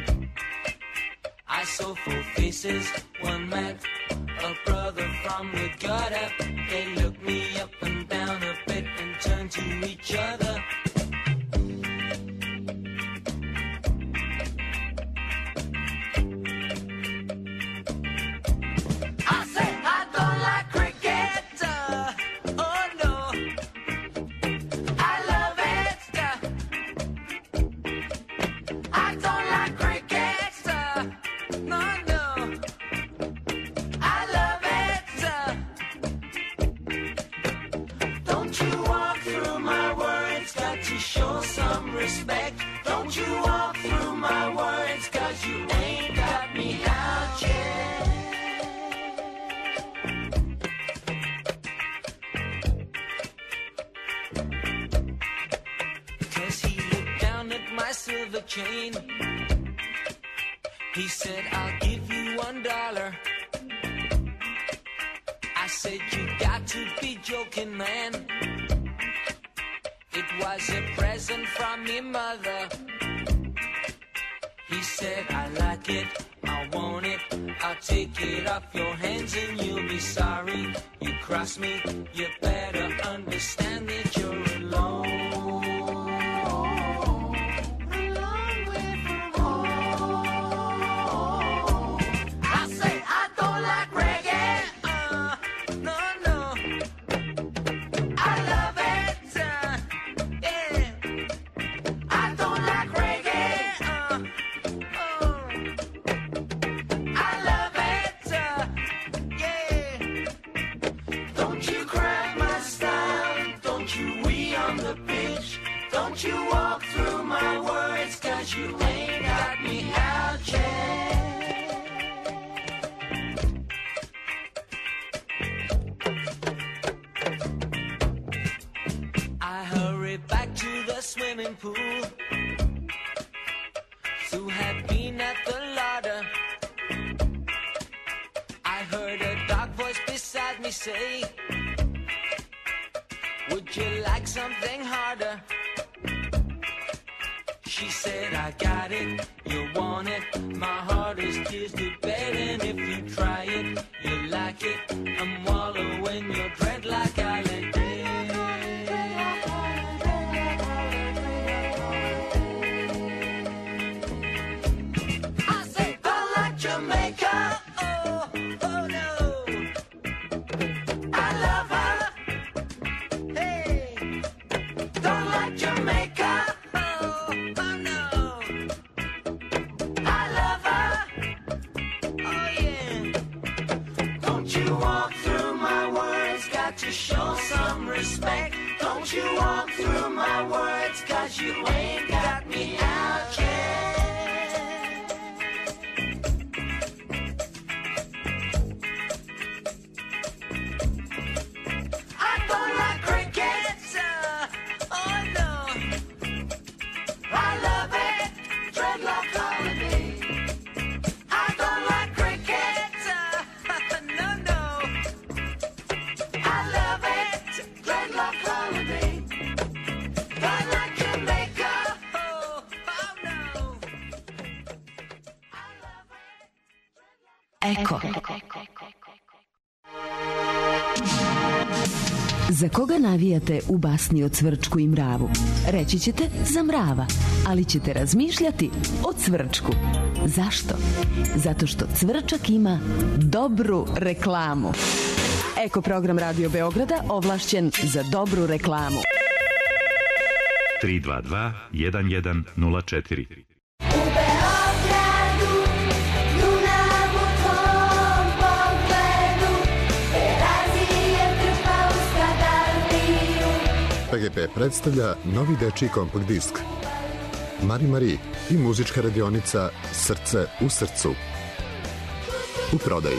Speaker 4: I saw four faces, one met a brother from the gutter. They looked me up and down a bit and turned to each other. Chain. He said, I'll give you $1. I said, you got to be joking, man. It was a present from your mother. He said, I like it, I want it, I'll take it off your hands and you'll be sorry. You cross me, you better understand that you're alone. Don't you walk through my words, 'cause you ain't got me out yet. I hurry back to the swimming pool to have been at the larder. I heard a dark voice beside me say, would you like something harder? She said, I got it, you want it, my heart is tears to bed, and if you try it, you like it, I'm wallow in your dreadlock holiday. I say, I like Jamaica, oh, oh no, I love her, hey, don't like Jamaica. To show some respect, don't you walk through my words, 'cause you ain't got me out yet. I don't like crickets, oh no, I love it, dreadlock holiday. I don't like crickets, no, no, I love it, dreadlock holiday. I like Jamaica, oh, oh no.
Speaker 6: Eko. Za koga navijate u basni o Cvrčku i Mravu? Reći ćete za Mrava, ali ćete razmišljati o Cvrčku. Zašto? Zato što Cvrčak ima dobru reklamu. Eko program Radio Beograda ovlašćen za dobru reklamu.
Speaker 7: 322 1104.
Speaker 15: PGP predstavlja novi dečiji kompakt disk Mari Mari i muzička radionica Srce u srcu. U prodaji.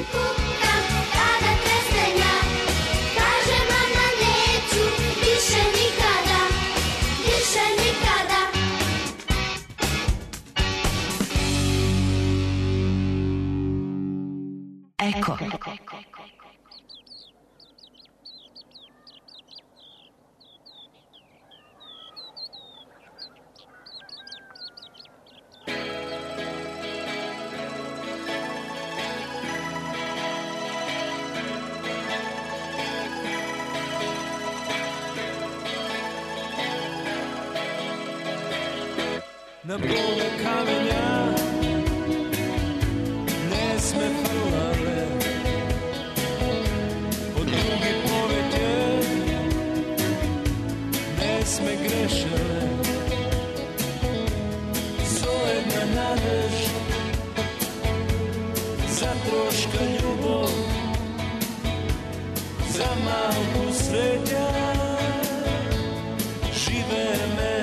Speaker 6: Eko.
Speaker 10: Na bole kamenja ne sme plave, od drugi poveke ne sme grešale, sojedna nadež za troška ljubov, za malku srednja žive me.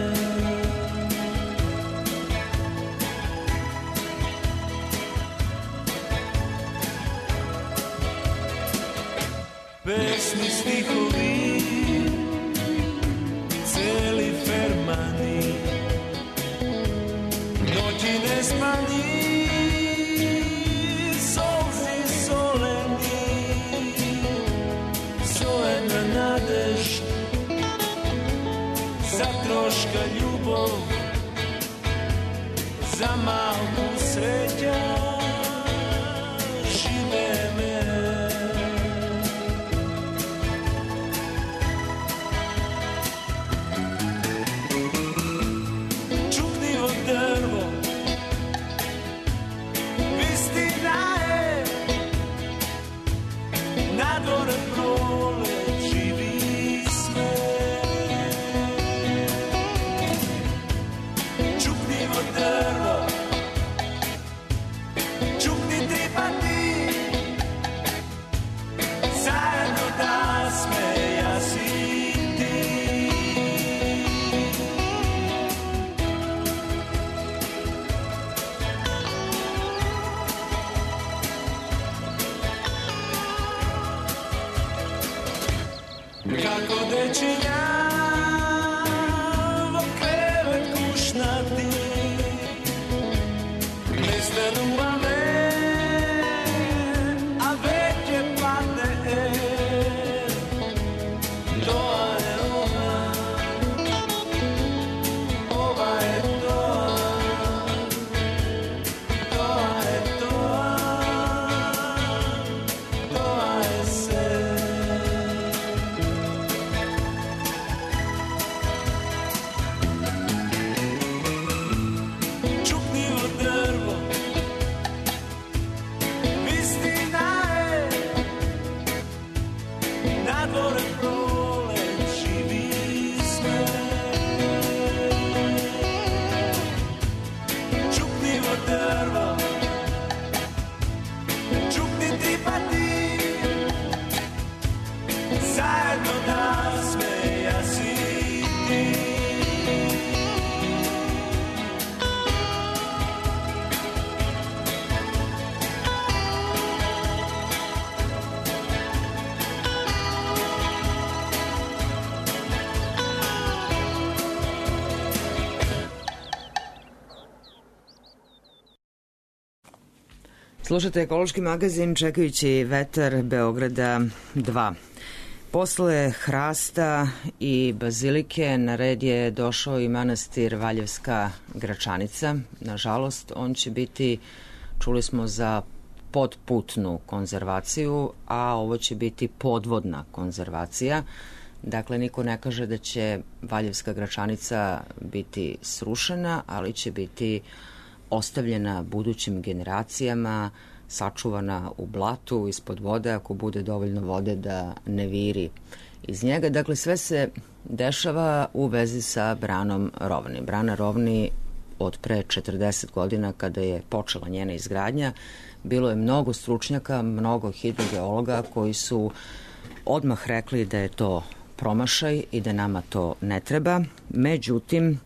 Speaker 10: Pesni stihovi, celi fermani, noći nespani, solzi soleni, za troška ljubov, za malu sreća žive me. Čuknivo drvo, istina je, na dvore prole živi sme. Čuknivo drvo, čukni tri pati, zajedno da sme ja si ti. Kako dečenja vo krevet kušnati, misle dumame, a već je padne. To je ova, ova je to, to je to, to je se. Čuknivo drvo, istina je, na dvore prole živi sme. Čuknivo drvo, čukni tri pati, zajedno da sme ja si ti.
Speaker 3: Slušate ekološki magazin čekajući vetar Beograda 2. Posle hrasta i bazilike na red je došao i manastir Valjevska Gračanica. Nažalost, on će biti, čuli smo, za podputnu konzervaciju, a ovo će biti podvodna konzervacija. Dakle, niko ne kaže da će Valjevska Gračanica biti srušena, ali će biti ostavljena budućim generacijama, sačuvana u blatu, ispod vode, ako bude dovoljno vode da ne viri iz njega. Dakle, sve se dešava u vezi sa branom Rovni. Brana Rovni od pre 40 godina, kada je počela njena izgradnja, bilo je mnogo stručnjaka, mnogo hidrogeologa koji su odmah rekli da je to promašaj i da nama to ne treba. Međutim,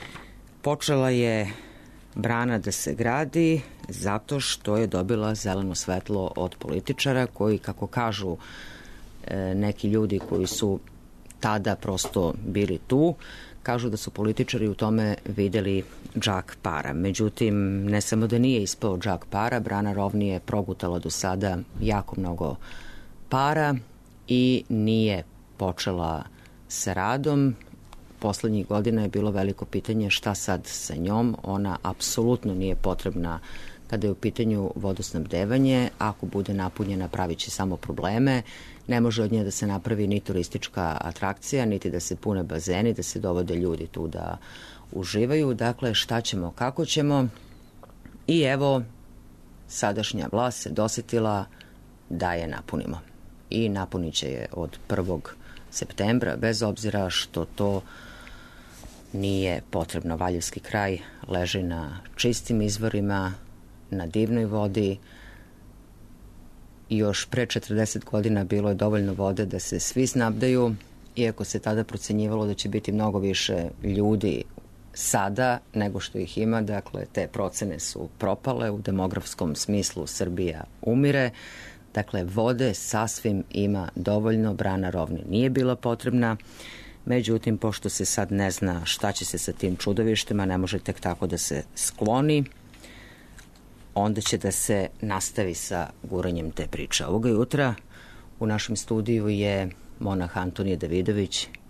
Speaker 3: počela je brana da se gradi zato što je dobila zeleno svetlo od političara koji, kako kažu neki ljudi koji su tada prosto bili tu, kažu da su političari u tome videli džak para. Međutim, ne samo da nije ispao džak para, brana Rovni je progutala do sada jako mnogo para i nije počela sa radom. Poslednjih godina je bilo veliko pitanje šta sad sa njom. Ona apsolutno nije potrebna kada je u pitanju vodosnabdevanje. Ako bude napunjena, pravit će samo probleme. Ne može od nje da se napravi ni turistička atrakcija, niti da se pune bazeni, da se dovode ljudi tu da uživaju. Dakle, šta ćemo, kako ćemo. I evo, sadašnja vlast se dosetila da je napunimo. I napunit će je od 1. septembra, bez obzira što to nije potrebno. Valjevski kraj leži na čistim izvorima, na divnoj vodi. Još pre 40 godina bilo je dovoljno vode da se svi snabdaju, iako se tada procenjivalo da će biti mnogo više ljudi sada nego što ih ima. Dakle, te procene su propale. U demografskom smislu Srbija umire. Dakle, vode sasvim ima dovoljno. Brana Rovni nije bila potrebna. Međutim, pošto se sad ne zna šta će se sa tim čudovištima, ne može tek tako da se skloni, onda će da se nastavi sa guranjem te priče. Ovoga jutra u našem studiju je monah Antonije Davidović.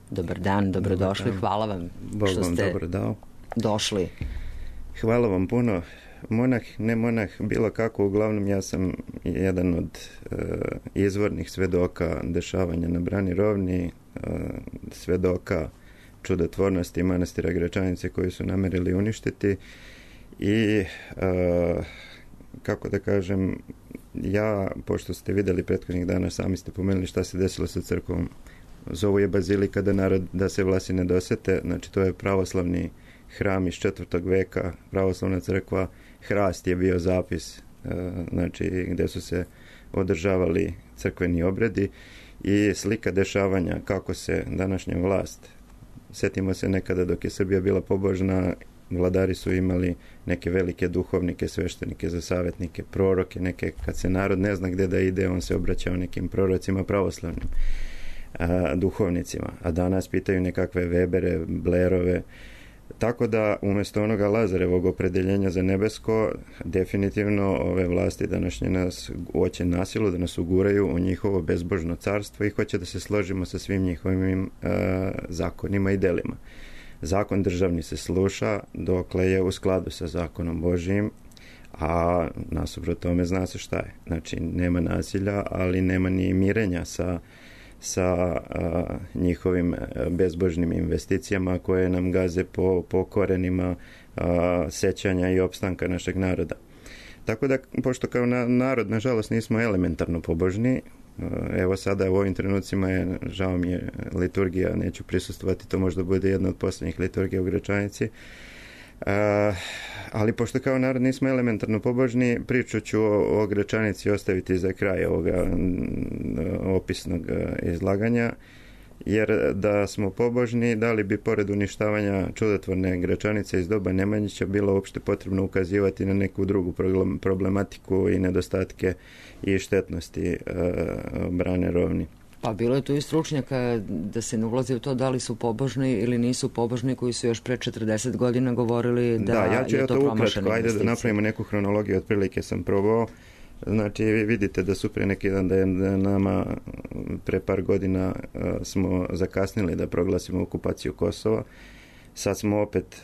Speaker 3: Dobar dan, dobrodošli. Hvala vam što ste došli.
Speaker 16: Hvala vam puno. Monah, ne monah, bilo kako, uglavnom ja sam jedan od izvornih svedoka dešavanja na Brani Rovni, svedoka čudotvornosti manastira Gračanice koji su namerili uništiti i kako da kažem, ja, pošto ste videli prethodnih dana, sami ste pomenuli šta se desilo sa crkvom. Zovu je bazilika da se vlasi ne dosete, znači to je pravoslavni hram iz 4. veka, pravoslavna crkva. Hrast je bio zapis, znači gde su se održavali crkveni obredi i slika dešavanja kako se današnja vlast. Setimo se nekada dok je Srbija bila pobožna, vladari su imali neke velike duhovnike, sveštenike za savjetnike, proroke, neke, kad se narod ne zna gde da ide, on se obraćao nekim prorocima pravoslavnim duhovnicima, a danas pitaju nekakve Webere, Blerove. Tako da umjesto onoga Lazarevog opredeljenja za nebesko, definitivno ove vlasti današnje nas hoće nasilu da nas uguraju u njihovo bezbožno carstvo i hoće da se složimo sa svim njihovim zakonima i delima. Zakon državni se sluša dokle je u skladu sa zakonom Božijim, a nasuprot tome zna se šta je. Znači, nema nasilja, ali nema ni mirenja sa njihovim bezbožnim investicijama koje nam gaze po korenima sećanja i opstanka našeg naroda. Tako da, pošto kao narod, nažalost, nismo elementarno pobožni, evo sada u ovim trenucima je, žao mi je, liturgija, neću prisustvovati, to možda bude jedna od posljednjih liturgija u Gračanici, ali pošto kao narod nismo elementarno pobožni, priču ću o Gračanici ostaviti za kraj ovoga opisnog izlaganja, jer da smo pobožni, da li bi pored uništavanja čudotvorne Gračanice iz doba Nemanjića bilo uopšte potrebno ukazivati na neku drugu problematiku i nedostatke i štetnosti Brane Rovni.
Speaker 3: Pa bilo je tu i stručnjaka da se ne ulazi u to da li su pobožni ili nisu pobožni, koji su još pre 40 godina govorili da
Speaker 16: ja ću
Speaker 3: je to promašena investicija.
Speaker 16: Ajde da napravimo neku hronologiju, otprilike sam probao. Znači, vidite da su pre neki dan da je nama pre par godina smo zakasnili da proglasimo okupaciju Kosova. Sad smo opet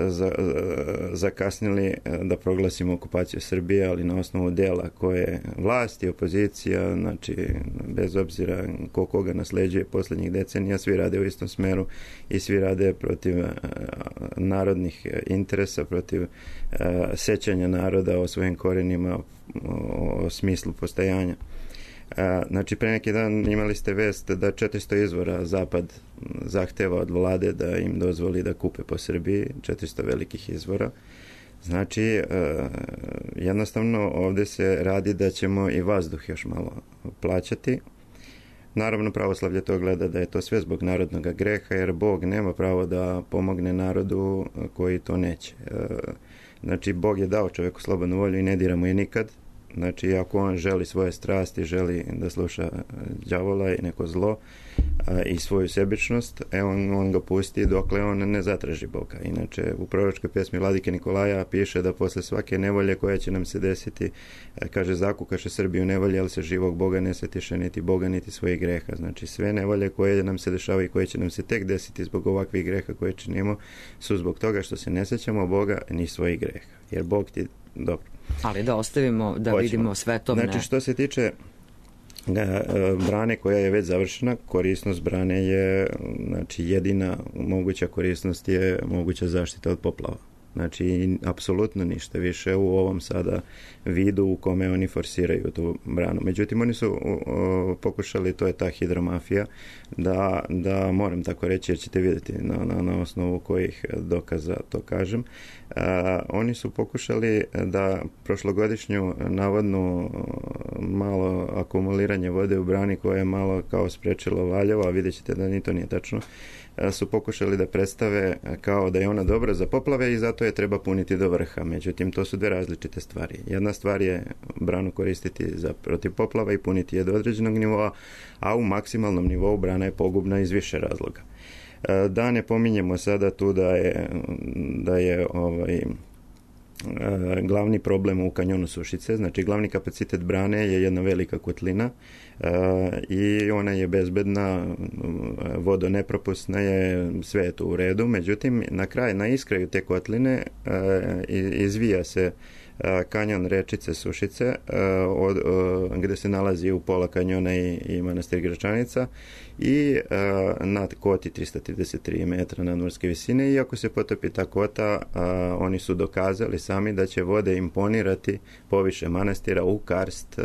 Speaker 16: zakasnili da proglasimo okupaciju Srbije, ali na osnovu dela koje vlast i opozicija, znači bez obzira koga nasleđuje posljednjih decenija, svi rade u istom smeru i svi rade protiv narodnih interesa, protiv sećanja naroda o svojim korenima, o smislu postojanja. Znači, pre neki dan imali ste vest da 400 izvora Zapad zahteva od vlade da im dozvoli da kupe po Srbiji, 400 velikih izvora. Znači, jednostavno ovdje se radi da ćemo i vazduh još malo plaćati. Naravno, pravoslavlje to gleda da je to sve zbog narodnog greha, jer Bog nema pravo da pomogne narodu koji to neće. Znači, Bog je dao čovjeku slobodnu volju i ne dira mu je nikad. Znači, ako on želi svoje strasti, želi da sluša đavola i neko zlo i svoju sebičnost, on ga pusti dokle on ne zatraži Boga. Inače, u proročkoj pjesmi Vladike Nikolaja piše da posle svake nevolje koja će nam se desiti, kaže, zakukaše Srbiju nevolje, ali se živog Boga ne setiše niti Boga, niti svojih greha. Znači, sve nevolje koje nam se dešavaju i koje će nam se tek desiti zbog ovakvih greha koje činimo, su zbog toga što se ne sećamo Boga ni svojih greha. Jer Bog ti dobro.
Speaker 3: Ali da ostavimo, da vidimo svetovne.
Speaker 16: Znači, što se tiče brane koja je već završena, korisnost brane je, znači, jedina moguća korisnost je moguća zaštita od poplava. Znači, apsolutno ništa više u ovom sada vidu u kome oni forsiraju tu branu. Međutim, oni su pokušali, to je ta hidromafija, da moram tako reći, jer ćete vidjeti na osnovu kojih dokaza to kažem, oni su pokušali da prošlogodišnju navodnu malo akumuliranje vode u brani koje je malo kao sprečilo Valjevo, a vidjet ćete da ni to nije tačno, su pokušali da predstave kao da je ona dobra za poplave i zato je treba puniti do vrha. Međutim, to su dve različite stvari. Jedna stvar je branu koristiti za protiv poplava i puniti je do određenog nivoa, a u maksimalnom nivou brana je pogubna iz više razloga. Da ne pominjemo sada tu da je glavni problem u kanjonu Sušice. Znači, glavni kapacitet brane je jedna velika kotlina i ona je bezbedna, vodonepropusna je, sve je to u redu. Međutim, na iskraju te kotline izvija se kanjon rečice Sušice, gde se nalazi u pola kanjona i manastir Gračanica i na koti 333 metra nadmorske visine. I ako se potopi ta kota, oni su dokazali sami da će vode imponirati poviše manastira u karst,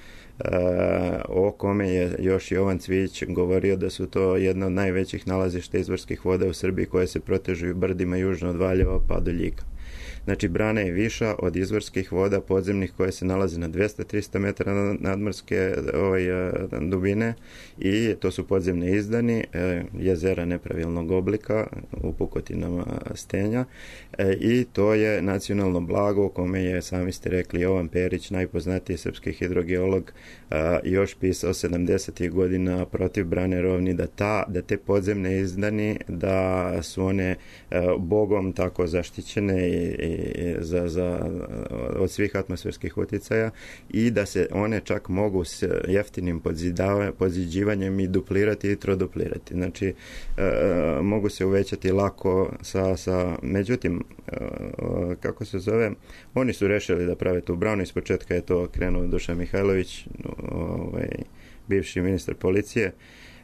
Speaker 16: o kome je još Jovan Cvijić govorio da su to jedno od najvećih nalazišta izvorskih voda u Srbiji koje se protežu brdima južno od Valjeva pa do Ljiga. Znači, brana je viša od izvorskih voda podzemnih koje se nalaze na 200-300 metara nadmorske dubine i to su podzemne izdani, jezera nepravilnog oblika u pukotinama stenja i to je nacionalno blago o kome je, sami ste rekli, Jovan Perić, najpoznatiji srpski hidrogeolog, još pisao 70. godina protiv brane Rovni da te podzemne izdani, da su one Bogom tako zaštićene i od svih atmosferskih uticaja i da se one čak mogu s jeftinim podziđivanjem i duplirati i troduplirati. Znači, mogu se uvećati lako međutim, kako se zove, oni su rešili da prave tu branu. Iz početka je to krenuo Dušan Mihajlović, bivši ministar policije,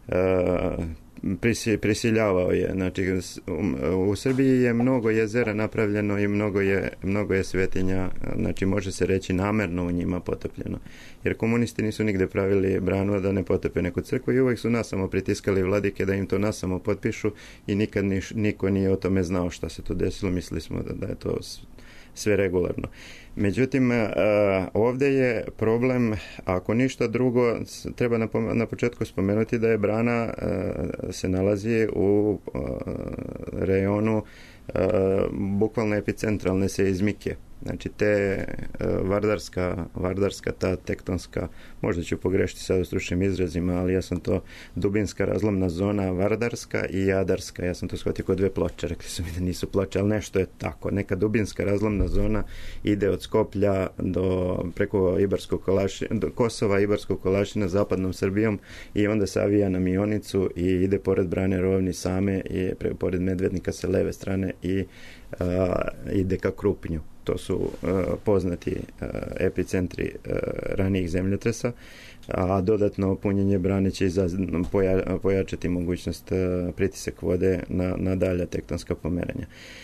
Speaker 16: prisiljavao je. Znači, u Srbiji je mnogo jezera napravljeno i mnogo je svetinja, znači može se reći namerno u njima potopljeno. Jer komunisti nisu nigde pravili branu da ne potope neku crkvu i uvek su nas samo pritiskali vladike da im to nas samo potpišu i nikad niko nije o tome znao šta se to desilo. Mislili smo da je to sve regularno. Međutim, ovdje je problem, ako ništa drugo, treba na početku spomenuti da je brana se nalazi u rejonu bukvalno epicentralne seizmike. Znači, te vardarska, ta tektonska, možda ću pogrešiti sad u stručnim izrazima, ali ja sam to dubinska razlomna zona vardarska i jadarska. Ja sam to shvatio kod dve ploče, rekli su mi da nisu ploče, ali nešto je tako. Neka dubinska razlomna zona ide od Skoplja preko do Kosova, Ibarskog Kolašina, zapadnom Srbijom i onda se avija na Mionicu i ide pored brane Rovni same i pored Medvednika sa leve strane i ide ka Krupnju. To su poznati epicentri ranijih zemljotresa, a dodatno punjenje brane će pojačati mogućnost pritisak vode na dalja tektonska pomeranja.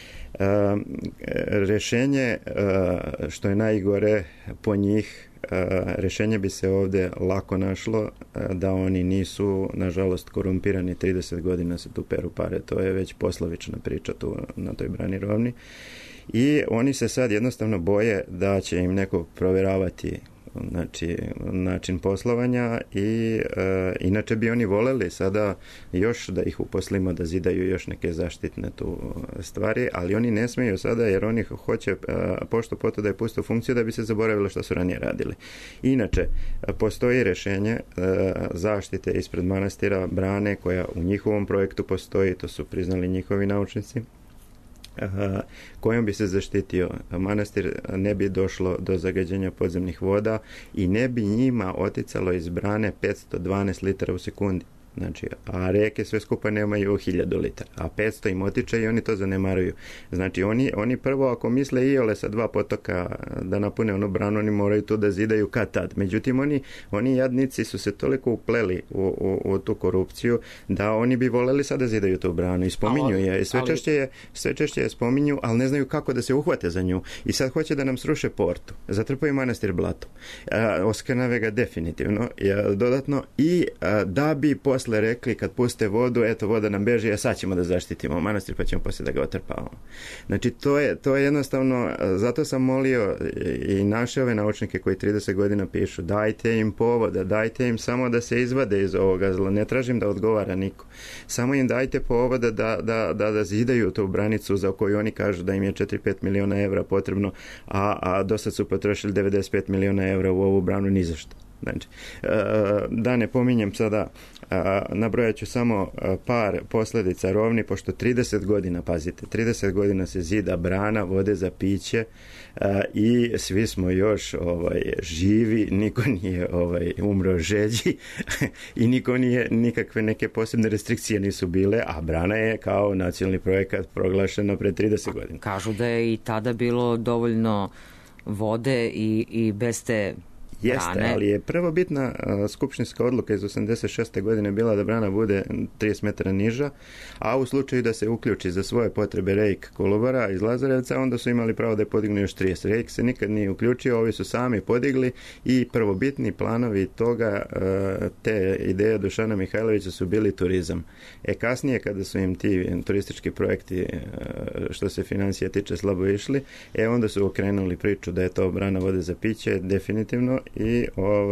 Speaker 16: Rešenje, što je najgore po njih, rešenje bi se ovdje lako našlo da oni nisu, nažalost, korumpirani. 30 godina se tu peru pare, to je već poslovična priča tu na toj brani Rovni. I oni se sad jednostavno boje da će im neko provjeravati način poslovanja i inače bi oni voleli sada još da ih uposlimo da zidaju još neke zaštitne tu stvari, ali oni ne smeju sada jer oni hoće pošto poto da je pusto funkciju da bi se zaboravilo što su ranije radili. Inače, postoji rešenje zaštite ispred manastira brane koja u njihovom projektu postoji, to su priznali njihovi naučnici, kojom bi se zaštitio manastir, ne bi došlo do zagađenja podzemnih voda i ne bi njima oticalo iz brane 512 litara u sekundi. Znači, a reke sve skupa nemaju 1000 litara, a 500 im otiče i oni to zanemaruju. Znači, oni prvo ako misle iole sa 2 potoka da napune onu branu, oni moraju to da zidaju kad tad. Međutim, oni jadnici su se toliko upleli u tu korupciju da oni bi voleli sad da zidaju tu branu i spominju je. I sve češće je spominju, ali ne znaju kako da se uhvate za nju. I sad hoće da nam sruše portu. Zatrpaju manastir blatom. Oskanave ga definitivno dodatno i da bi posle rekli kad puste vodu, eto voda nam beži, a sad ćemo da zaštitimo manastir pa ćemo poslije da ga otrpavamo. Znači to je jednostavno, zato sam molio i naše ove naučnike koji 30 godina pišu, dajte im povoda, dajte im samo da se izvade iz ovoga zla, ne tražim da odgovara niko. Samo im dajte povoda da zidaju tu branicu za koju oni kažu da im je 4-5 miliona evra potrebno, a do sad su potrošili 95 miliona evra u ovu branu ni za što. Znači, da ne pominjem sada nabrojat ću samo par posljedica Rovni, pošto 30 godina, pazite, 30 godina se zida brana vode za piće i svi smo još živi, niko nije umro žeđi i niko nije, nikakve neke posebne restrikcije nisu bile, a brana je kao nacionalni projekat proglašena pre 30 godina.
Speaker 3: Kažu da je i tada bilo dovoljno vode i bez te
Speaker 16: Jeste,
Speaker 3: brane.
Speaker 16: ali je prvobitna skupštinska odluka iz 86. godine bila da brana bude 30 metara niža, a u slučaju da se uključi za svoje potrebe Rejk Kolubara iz Lazarevca, onda su imali pravo da je podignu još 30. Rejk se nikad nije uključio, ovi su sami podigli i prvobitni planovi toga, te ideje Dušana Mihajlovića su bili turizam. Kasnije kada su im ti turistički projekti što se financija tiče slabo išli, onda su okrenuli priču da je to brana vode za piće, definitivno. I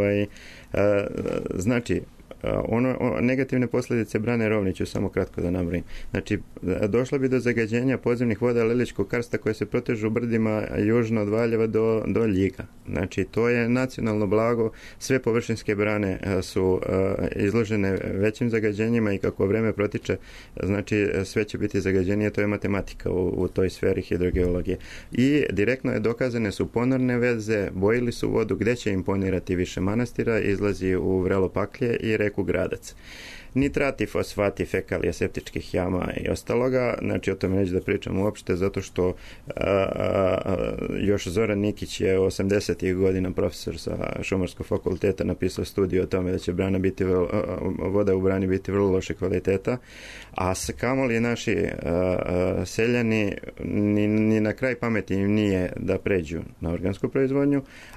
Speaker 16: znači negativne posljedice brane Rovni ću samo kratko da nabrojim. Znači, došlo bi do zagađenja podzemnih voda Liličkog karsta koje se protežu u brdima južno od Valjeva do Ljiga. Znači, to je nacionalno blago. Sve površinske brane su izložene većim zagađenjima i kako vreme protiče, znači sve će biti zagađenije, to je matematika u toj sferi hidrogeologije. I direktno je dokazane su ponorne veze, bojili su vodu, gde će im ponirati više manastira, izlazi u Vrelo Paklje i reku Gradac. Nitrati, fosfati, fekalije, septičkih jama i ostaloga, znači o tome neću da pričam uopšte, zato što još Zoran Nikić je 80. godina profesor sa Šumarskog fakulteta napisao studiju o tome da će voda u brani biti vrlo loše kvaliteta, a kamoli naši seljani ni na kraj pameti im nije da pređu na organsku proizvodnju,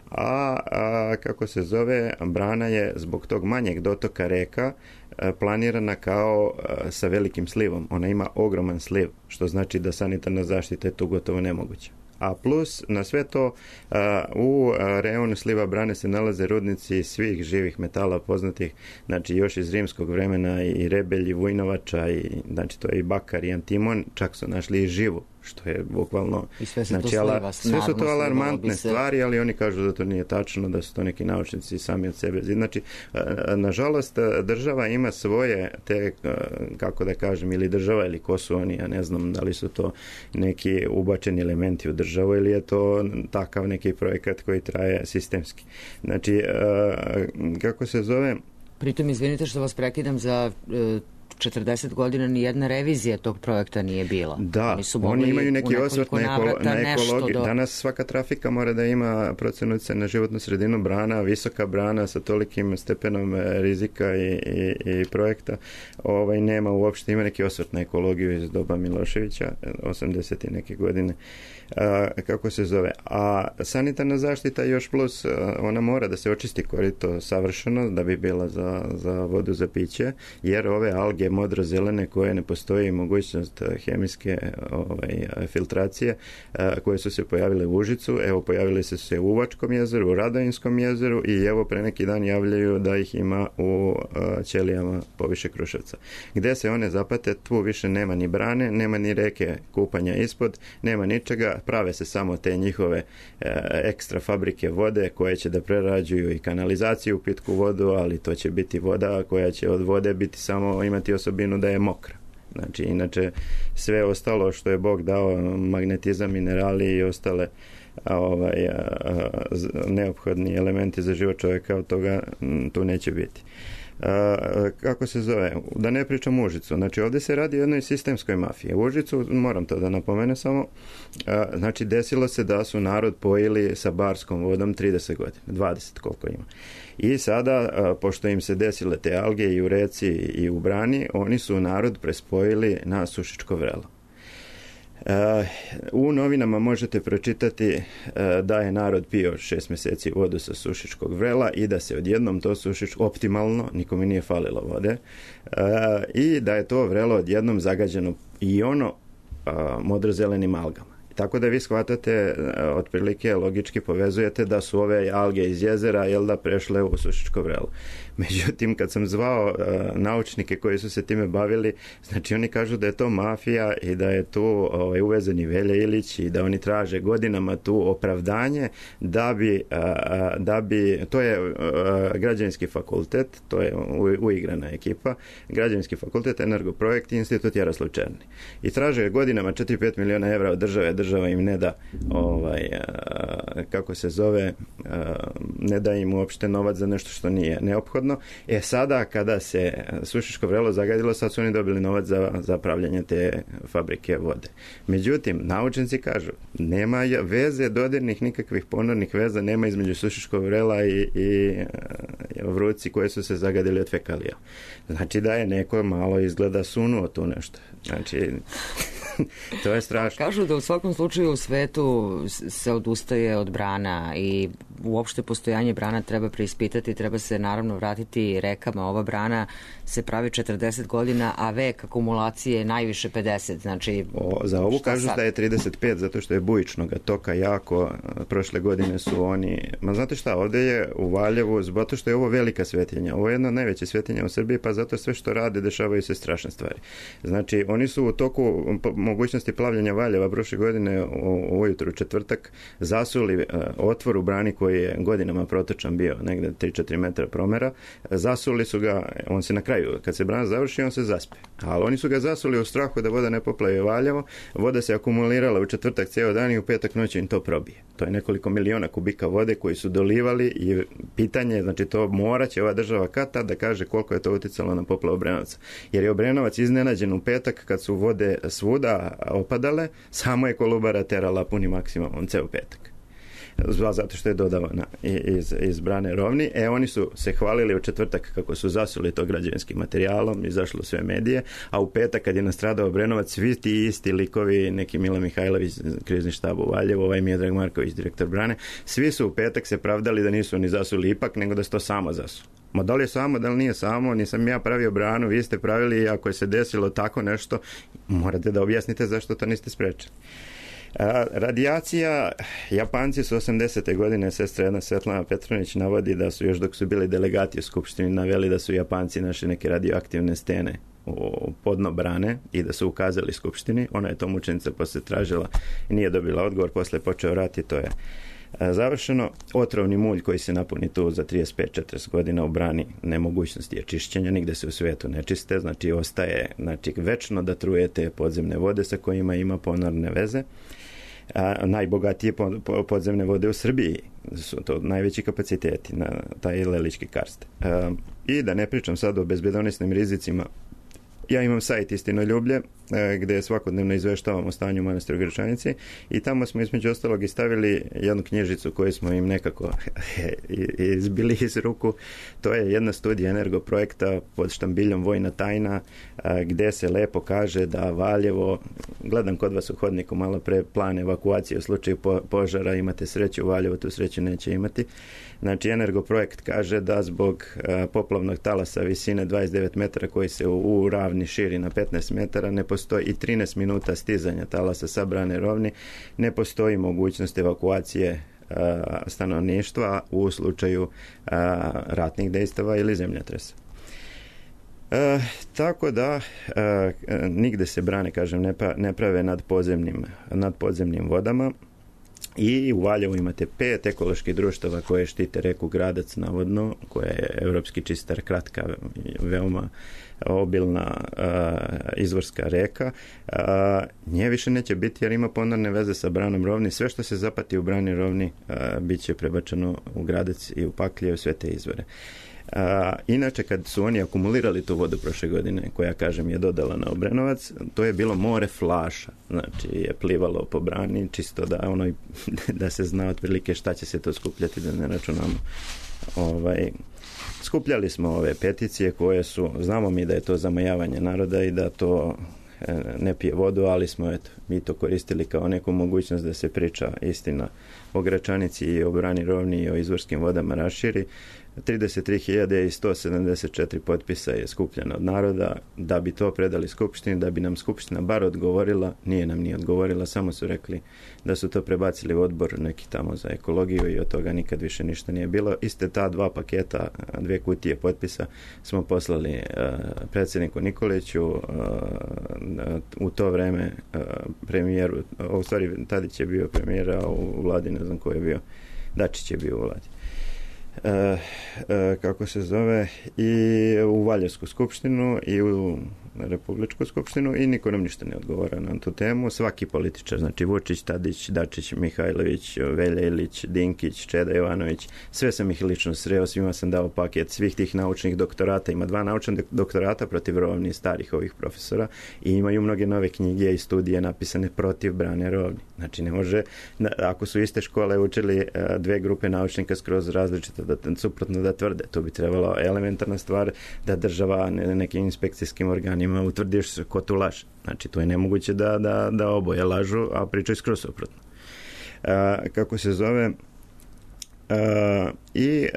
Speaker 16: a kako se zove, brana je zbog tog manjeg dotoka reka planirana kao sa velikim slivom. Ona ima ogroman sliv, što znači da sanitarna zaštita je tu gotovo nemoguća. A plus na sve to u reonu sliva brane se nalaze rudnici svih živih metala poznatih, znači još iz rimskog vremena, i rebelj, i vujnovača, i znači to je i bakar, i antimon, čak su našli i živu, što je bukvalno,
Speaker 3: i sve
Speaker 16: znači, sve su to alarmantne stvari, ali oni kažu da to nije tačno, da su to neki naučnici sami od sebe. Znači, nažalost, država ima svoje te, kako da kažem, ili država, ili ko su oni, ja ne znam da li su to neki ubačeni elementi u državu, ili je to takav neki projekat koji traje sistemski. Znači, kako se zove...
Speaker 3: Pritom, izvinite što vas prekidam, za 40 godina ni jedna revizija tog projekta nije bila.
Speaker 16: Da, oni imaju neki osvrt na ekologiju. Danas svaka trafika mora da ima procenu utjecaja na životnu sredinu, brana, visoka brana sa tolikim stepenom rizika i projekta. Nema uopšte, ima neki osvrt na ekologiju iz doba Miloševića, 80. neke godine. Kako se zove. A sanitarna zaštita još plus, ona mora da se očisti korito savršeno da bi bila za vodu za piće, jer ove alge modro-zelene koje ne postoji mogućnost hemijske filtracije, koje su se pojavile u Užicu, evo pojavile su se u Uvačkom jezeru, u Radovinskom jezeru i evo pre neki dan javljaju da ih ima u ćelijama poviše Kruševca. Gde se one zapate, tu više nema ni brane, nema ni reke kupanja ispod, nema ničega, prave se samo te njihove ekstra fabrike vode koje će da prerađuju i kanalizaciju u pitku vodu, ali to će biti voda koja će od vode biti samo imati osobinu da je mokra. Znači, inače, sve ostalo što je Bog dao, magnetizam, minerali i ostale neophodni elementi za život čovjeka, od toga tu neće biti. Kako se zove, da ne pričam Užicu, znači ovdje se radi o jednoj sistemskoj mafiji. U Užicu, moram to da napomene samo, znači desilo se da su narod pojili sa barskom vodom 30 godina, 20 koliko ima. I sada, pošto im se desile te alge i u reci i u brani, oni su narod prespojili na Sušičko vrelo. U novinama možete pročitati da je narod pio 6 mjeseci vodu sa Sušičkog vrela i da se odjednom to Sušičko, optimalno, nikome nije falilo vode, i da je to vrelo odjednom zagađeno i ono modrozelenim algama. Tako da vi shvatate, otprilike logički povezujete da su ove alge iz jezera, jel da, prešle u Sušičko vrelo. Međutim, kad sam zvao naučnike koji su se time bavili, znači oni kažu da je to mafija i da je tu uvezeni Velja Ilić i da oni traže godinama tu opravdanje da bi to je građevinski fakultet, to je uigrana ekipa, građevinski fakultet, Energoprojekt i Institut Jaroslav Černi. I traže godinama 4-5 miliona evra od države, država im ne da kako se zove, ne da im uopšte novac za nešto što nije neophodno. Sada kada se Sušičko vrelo zagadilo, sad su oni dobili novac za pravljanje te fabrike vode. Međutim, naučnici kažu, nema veze dodirnih, nikakvih ponornih veza nema između Sušičkog vrela i vruci koje su se zagadili od fekalija. Znači da je neko malo izgleda sunuo tu nešto. Znači, to je strašno.
Speaker 3: Kažu da u svakom slučaju u svetu se odustaje od brana i uopšte postojanje brana treba preispitati, treba se naravno vratiti rekama. Ova brana se pravi 40 godina, a vek akumulacije je najviše 50. Znači,
Speaker 16: za ovu kažu da je 35, zato što je bujičnog toka jako. Prošle godine su oni... Ma znate šta, ovdje je u Valjevu, zato što je ovo velika svetinja. Ovo je jedna od najvećih svetinja u Srbiji, pa zato sve što rade dešavaju se strašne stvari. Znači, oni su u toku mogućnosti plavljenja Valjeva prošle godine ujutru četvrtak zasuli otvor u brani koji je godinama protočan bio, negde 3-4 metra promera. Zasuli su ga, on se na kraju, kad se brana završi, on se zaspe. Ali oni su ga zasuli u strahu da voda ne poplavi Valjevo. Voda se akumulirala u četvrtak ceo dan i u petak noći im to probije. To je nekoliko miliona kubika vode koji su dolivali i pitanje, znači to morat će ova država kad da kaže koliko je to uticalo na poplavu Obrenovca. Jer je Obrenovac iznenađen u petak kad su vode svuda opadale, samo je Kolubara terala puni maksimum ceo petak. Zato što je dodavana iz brane Rovni. Oni su se hvalili u četvrtak kako su zasuli to građevinskim materijalom, izašlo sve medije, a u petak kad je nastradao Obrenovac, svi ti isti likovi, neki Mila Mihajlović, krizni štab u Valjevu, ovaj Miodrag Marković, direktor brane, svi su u petak se pravdali da nisu ni zasuli ipak, nego da se to samo zasu. Ma da li je samo, da li nije samo, nisam ja pravio branu, vi ste pravili i ako je se desilo tako nešto, morate da objasnite zašto to niste sprečili. Radijacija, Japanci su 80. godine, sestra jedna Svetlana Petronić navodi da su još dok su bili delegati u Skupštini naveli da su Japanci našli neke radioaktivne stene u podno brane i da su ukazali Skupštini. Ona je to mučenica posle tražila i nije dobila odgovor, posle je počeo rat i to je završeno. Otrovni mulj koji se napuni tu za 35-40 godina u brani, nemogućnosti je čišćenja, nigde se u svetu ne čiste, znači ostaje večno da trujete podzemne vode sa kojima ima ponorne veze. Najbogatije podzemne vode u Srbiji su to najveći kapaciteti na taj Lelički karst. I da ne pričam sad o bezbedonosnim rizicima. Ja imam sajt Istinoljublje gde svakodnevno izveštavam o stanju u manastiru Gračanici i tamo smo između ostalog i stavili jednu knjižicu koju smo im nekako izbili iz ruku. To je jedna studija Energoprojekta pod štambiljom Vojna tajna gde se lepo kaže da Valjevo, gledam kod vas u hodniku malo pre, plan evakuacije u slučaju požara, imate sreću u Valjevo, tu sreću neće imati. Znači, Energoprojekt kaže da zbog poplavnog talasa visine 29 metara koji se u ravni širi na 15 metara ne postoji i 13 minuta stizanja talasa sa brane Rovni, ne postoji mogućnost evakuacije stanovništva u slučaju ratnih dejstava ili zemljotresa. Tako da nigde se brane, kažem, ne prave nad podzemnim vodama. I u Valjevu imate 5 ekoloških društava koje štite reku Gradac navodno, koja je evropski čistar, kratka, veoma obilna izvorska reka. Nje više neće biti jer ima ponorne veze sa branom Rovni. Sve što se zapati u brani Rovni bit će prebačeno u Gradac i u Paklje, u sve te izvore. Inače, kad su oni akumulirali tu vodu prošle godine, koja, kažem, je dodala na Obrenovac, to je bilo more flaša, znači je plivalo po brani, čisto da se zna otprilike šta će se to skupljati, da ne računamo. Skupljali smo ove peticije koje su, znamo mi da je to zamajavanje naroda i da to ne pije vodu, ali smo mi to koristili kao neku mogućnost da se priča istina o Gračanici i o brani Rovni i o izvorskim vodama raširi. 33.174 potpisa je skupljeno od naroda da bi to predali Skupštini, da bi nam Skupština bar odgovorila. Nije nam ni odgovorila, samo su rekli da su to prebacili u odbor neki tamo za ekologiju i od toga nikad više ništa nije bilo. Iste ta 2 paketa, 2 kutije potpisa smo poslali predsjedniku Nikoliću, u to vreme premijeru, u stvari Tadić je bio premijer, a u vladi ne znam ko je bio, Dačić je bio u vladi. Kako se zove, i u Valjevsku skupštinu i u Republičku skupštinu i niko nam ništa ne odgovara na tu temu. Svaki političar, znači Vučić, Tadić, Dačić, Mihajlović, Velja Ilić, Dinkić, Čeda Jovanović, sve sam ih lično sreo, svima sam dao paket svih tih naučnih doktorata. Ima 2 naučna doktorata protiv Rovni, starih ovih profesora, i imaju mnoge nove knjige i studije napisane protiv Brane Rovni. Znači ne može, ako su iste škole učili 2 grupe naučnika skroz različito, suprotno da tvrde. To bi trebalo elementarna stvar da država nekim inspekcijskim organima utvrdiš ko tu laže. Znači to je nemoguće da oboje lažu, a pričaju skroz suprotno. Kako se zove, i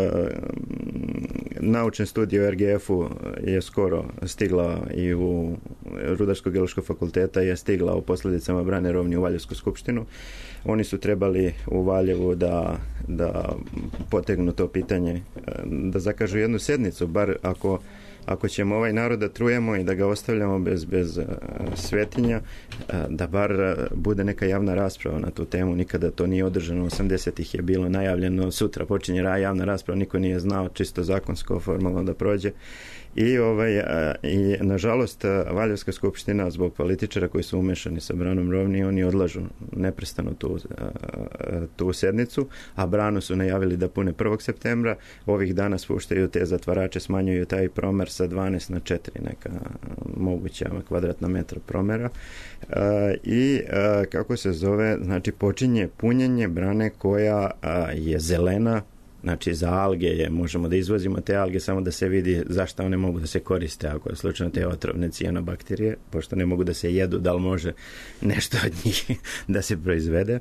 Speaker 16: naučne studije u RGF-u je skoro stigla i u Rudarsko-geološkog fakulteta je stigla u posljedicama Brane Rovni u Valjevsku skupštinu. Oni su trebali u Valjevu da potegnu to pitanje, da zakažu jednu sjednicu, bar ako ćemo ovaj narod da trujemo i da ga ostavljamo bez svetinja, da bar bude neka javna rasprava na tu temu. Nikada to nije održano. 80-ih je bilo najavljeno, sutra počinje javna rasprava, niko nije znao čisto zakonsko formalno da prođe. I nažalost Valjevska skupština zbog političara koji su umešani sa Branom Rovni, oni odlažu neprestano tu sednicu, a Branu su najavili da pune 1. septembra. Ovih dana spuštaju te zatvarače, smanjuju taj promer sa 12 na 4 neka moguća kvadratna metra promera. I kako se zove, znači počinje punjenje Brane koja je zelena. Znači za alge možemo da izvozimo te alge samo da se vidi zašto one mogu da se koriste ako je slučajno te otrovne cijanobakterije, pošto ne mogu da se jedu, da li može nešto od njih da se proizvede.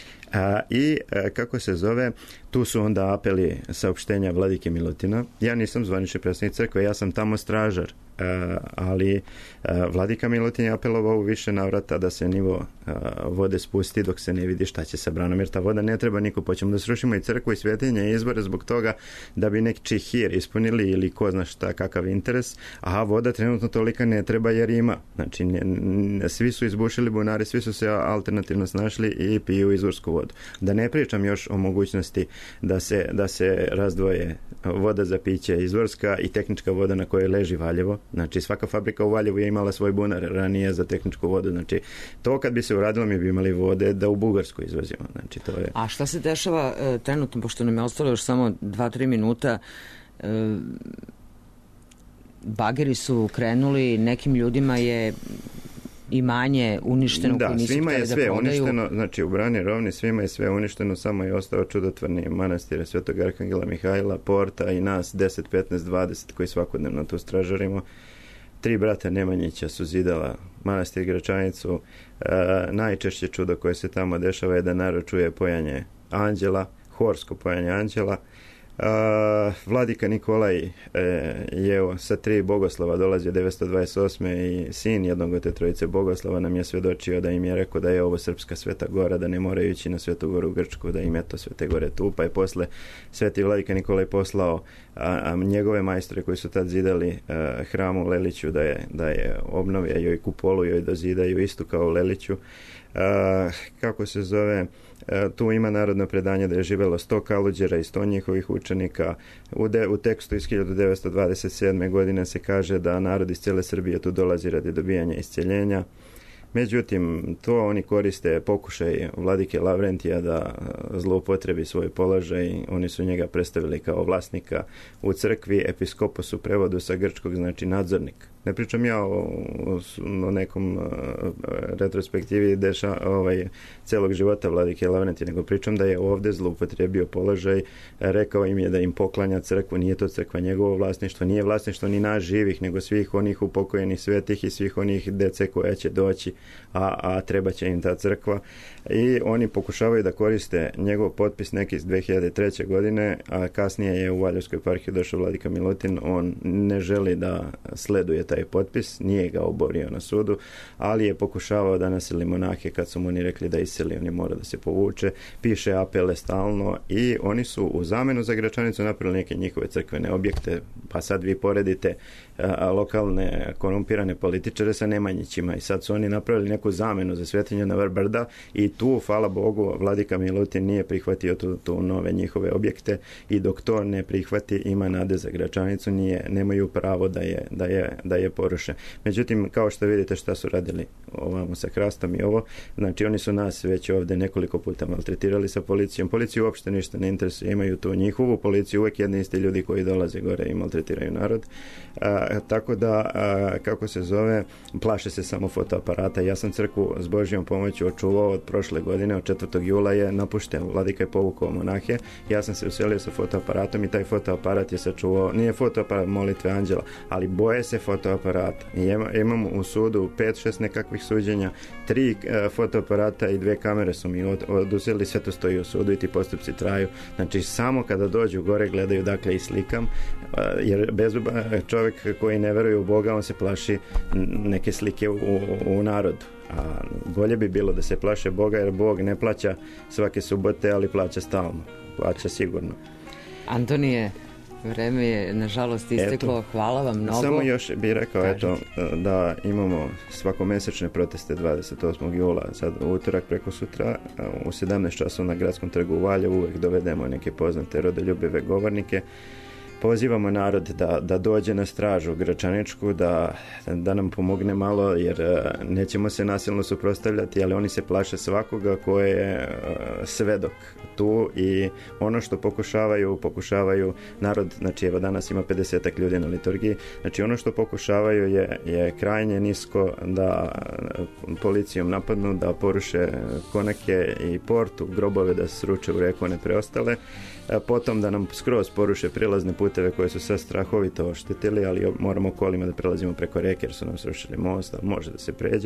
Speaker 16: I kako se zove, tu su onda apeli saopštenja Vladike Milutina. Ja nisam zvanični predstavnik crkve, ja sam tamo stražar, ali Vladika Milutin je apelovao u više navrata da se nivo vode spusti dok se ne vidi šta će sa Branom, jer ta voda ne treba niko. Poćemo da srušimo i crkvu i svetinje i izbore zbog toga da bi neki hir ispunili ili ko zna šta, kakav interes, a voda trenutno tolika ne treba jer ima. Znači svi su izbušili bunari, svi su se alternativno snašli i piju izvorsku vodu. Da ne pričam još o mogućnosti da se razdvoje voda za piće izvorska i tehnička voda na kojoj leži Valjevo. Znači svaka fabrika u Valjevu je imala svoj bunar ranije za tehničku vodu. Znači to kad bi se uradilo mi bi imali vode da u Bugarsku izvozimo. Znači, to je...
Speaker 3: A šta se dešava trenutno, pošto nam je ostalo još samo 2-3 minuta, bageri su krenuli, nekim ljudima je imanje uništeno, koji nisu htjeli da prodaju. Da, svima je sve uništeno, znači u Brani Rovni svima je sve uništeno, samo je ostao čudotvorni manastir Svetog Arhangela Mihajla, Porta i nas 10, 15, 20 koji svakodnevno tu stražarimo. 3 brata Nemanjića su zidala manastir Gračanicu. Najčešće čudo koje se tamo dešava je da narod čuje pojanje anđela, horsko pojanje anđela. Vladika Nikolaj je sa 3 bogoslova dolazio 928. i sin jednog od te trojice bogoslova nam je svedočio da im je rekao da je ovo srpska Sveta Gora, da ne moraju ići na Svetu Goru u Grčku, da im je to Svete Gore tu, pa je posle Sveti Vladika Nikolaj poslao njegove majstore koji su tad zidali hram u Leliću da je obnovljaju i kupolu joj dozidaju isto kao u Leliću. Kako se zove, tu ima narodno predanje da je živelo 100 kaluđera i 100 njihovih učenika. U tekstu iz 1927. godine se kaže da narod iz cijele Srbije tu dolazi radi dobijanja isceljenja. Međutim, to oni koriste pokušaj vladike Lavrentija da zloupotrebi svoj položaj. Oni su njega predstavili kao vlasnika u crkvi, episkopos u prevodu sa grčkog znači nadzornik. Ne pričam ja o nekom retrospektivi celog života vladike Lavrentija, nego pričam da je ovdje zloupotrebio položaj, rekao im je da im poklanja crkvu, nije to crkva njegovo vlasništvo, nije vlasništvo ni nas živih, nego svih onih upokojenih svetih i svih onih dece koja će doći
Speaker 16: a treba će im ta crkva. I oni pokušavaju da koriste njegov potpis neki iz 2003. godine, a kasnije je u Valjevskoj eparhiju došao vladika Milutin. On ne želi da sleduje taj potpis, nije ga oborio na sudu, ali je pokušavao da nasili monahe kad su mu oni rekli da iseli, on je mora da se povuče, piše apele stalno i oni su u zamenu za Gračanicu napravili neke njihove crkvene objekte, pa sad vi poredite lokalne korumpirane političare sa Nemanjićima i sad su oni napravili neku zamenu za Svetinju na vrh brda i tu, hvala Bogu, vladika Milutin nije prihvatio tu nove njihove objekte i dok to ne prihvati ima nade za Gračanicu, nemaju pravo da je poruše. Međutim, kao što vidite šta su radili ovamo sa hrastom i ovo, znači oni su nas već ovde nekoliko puta maltretirali sa policijom. Policiju uopšte ništa ne interesuje, imaju tu njihovu policiju, uvek jedni isti ljudi koji dolaze gore i maltretiraju narod. Tako da, kako se zove, plaše se samo fotoaparata. Ja sam crkvu s Božjom pomoću očuvao od prošle godine, od 4. jula je napušten, vladika je povukao monahe, ja sam se uselio sa fotoaparatom i taj fotoaparat je sačuvao, nije fotoaparat molitve anđela, ali boje se fotoaparata. Imam u sudu 5-6 nekakvih suđenja, 3 fotoaparata i 2 kamere su mi oduzeli, sve to stoji u sudu i ti postupci traju. Znači, samo kada dođu gore gledaju, dakle, i slikam, jer čovjek koji ne veruje u Boga, on se plaši neke slike u narodu. A bolje bi bilo da se plaše Boga, jer Bog ne plaća svake subote, ali plaća stalno. Plaća sigurno.
Speaker 3: Antonije, vreme je nažalost isteklo. Hvala vam mnogo.
Speaker 16: Samo još bih rekao da imamo svakomesečne proteste 28. jula, sad u utorak preko sutra u 17 časova na Gradskom trgu u Valjevu. Uvek dovedemo neke poznate rodoljubive govornike. Pozivamo narod da dođe na stražu Gračaničku, da nam pomogne malo, jer nećemo se nasilno suprotstavljati, ali oni se plaše svakoga ko je svedok tu i ono što pokušavaju narod, znači evo danas ima 50 ljudi na liturgiji, znači ono što pokušavaju je krajnje nisko da policijom napadnu, da poruše konake i portu, grobove da sruče u reku one preostale, potom da nam skroz poruše prilazne puteve koje su sve strahovito oštetili, ali moramo kolima da prelazimo preko reke jer su nam srušili most, može da se pređe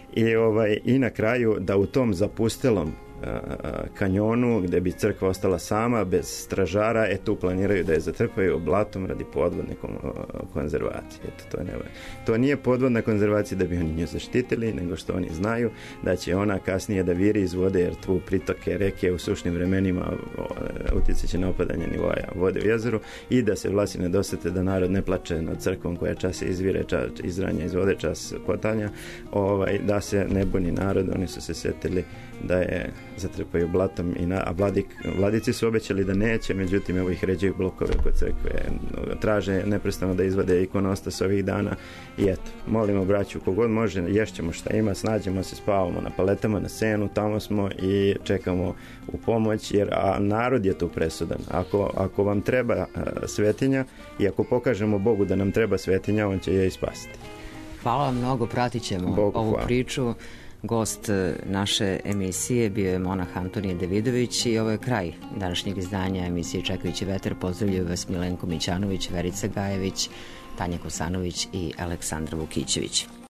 Speaker 16: i na kraju da u tom zapustelom kanjonu gde bi crkva ostala sama bez stražara, tu planiraju da je zatrpaju blatom radi podvodne konzervacije. To nije podvodna konzervacija da bi oni nju zaštitili, nego što oni znaju da će ona kasnije da viri iz vode, jer tu pritoke reke u sušnim vremenima uticaće na opadanje nivoja vode u jezeru i da se vlasi ne dosete, da narod ne plače nad crkvom koja čas izvire, čas izranja iz vode, čas potanja, da se ne buni narod. Oni su se setili da je zatrpaju blatom a vladici su obećali da neće, međutim evo ih ređaju blokove oko crkve, traže neprestano da izvade ikonostas ovih dana i eto, molimo braću kogod može, ješćemo šta ima, snađemo se, spavamo na paletama, na senu, tamo smo i čekamo u pomoć, jer narod je tu presudan. Ako vam treba svetinja i ako pokažemo Bogu da nam treba svetinja, on će je i spasiti.
Speaker 3: Hvala vam mnogo, pratit ćemo ovu priču. Gost naše emisije bio je monah Antonije Davidović i ovo je kraj današnjeg izdanja emisije Čekajući vetar. Pozdravljaju vas Milenko Mićanović, Verica Gajević, Tanja Kosanović i Aleksandra Vukićević.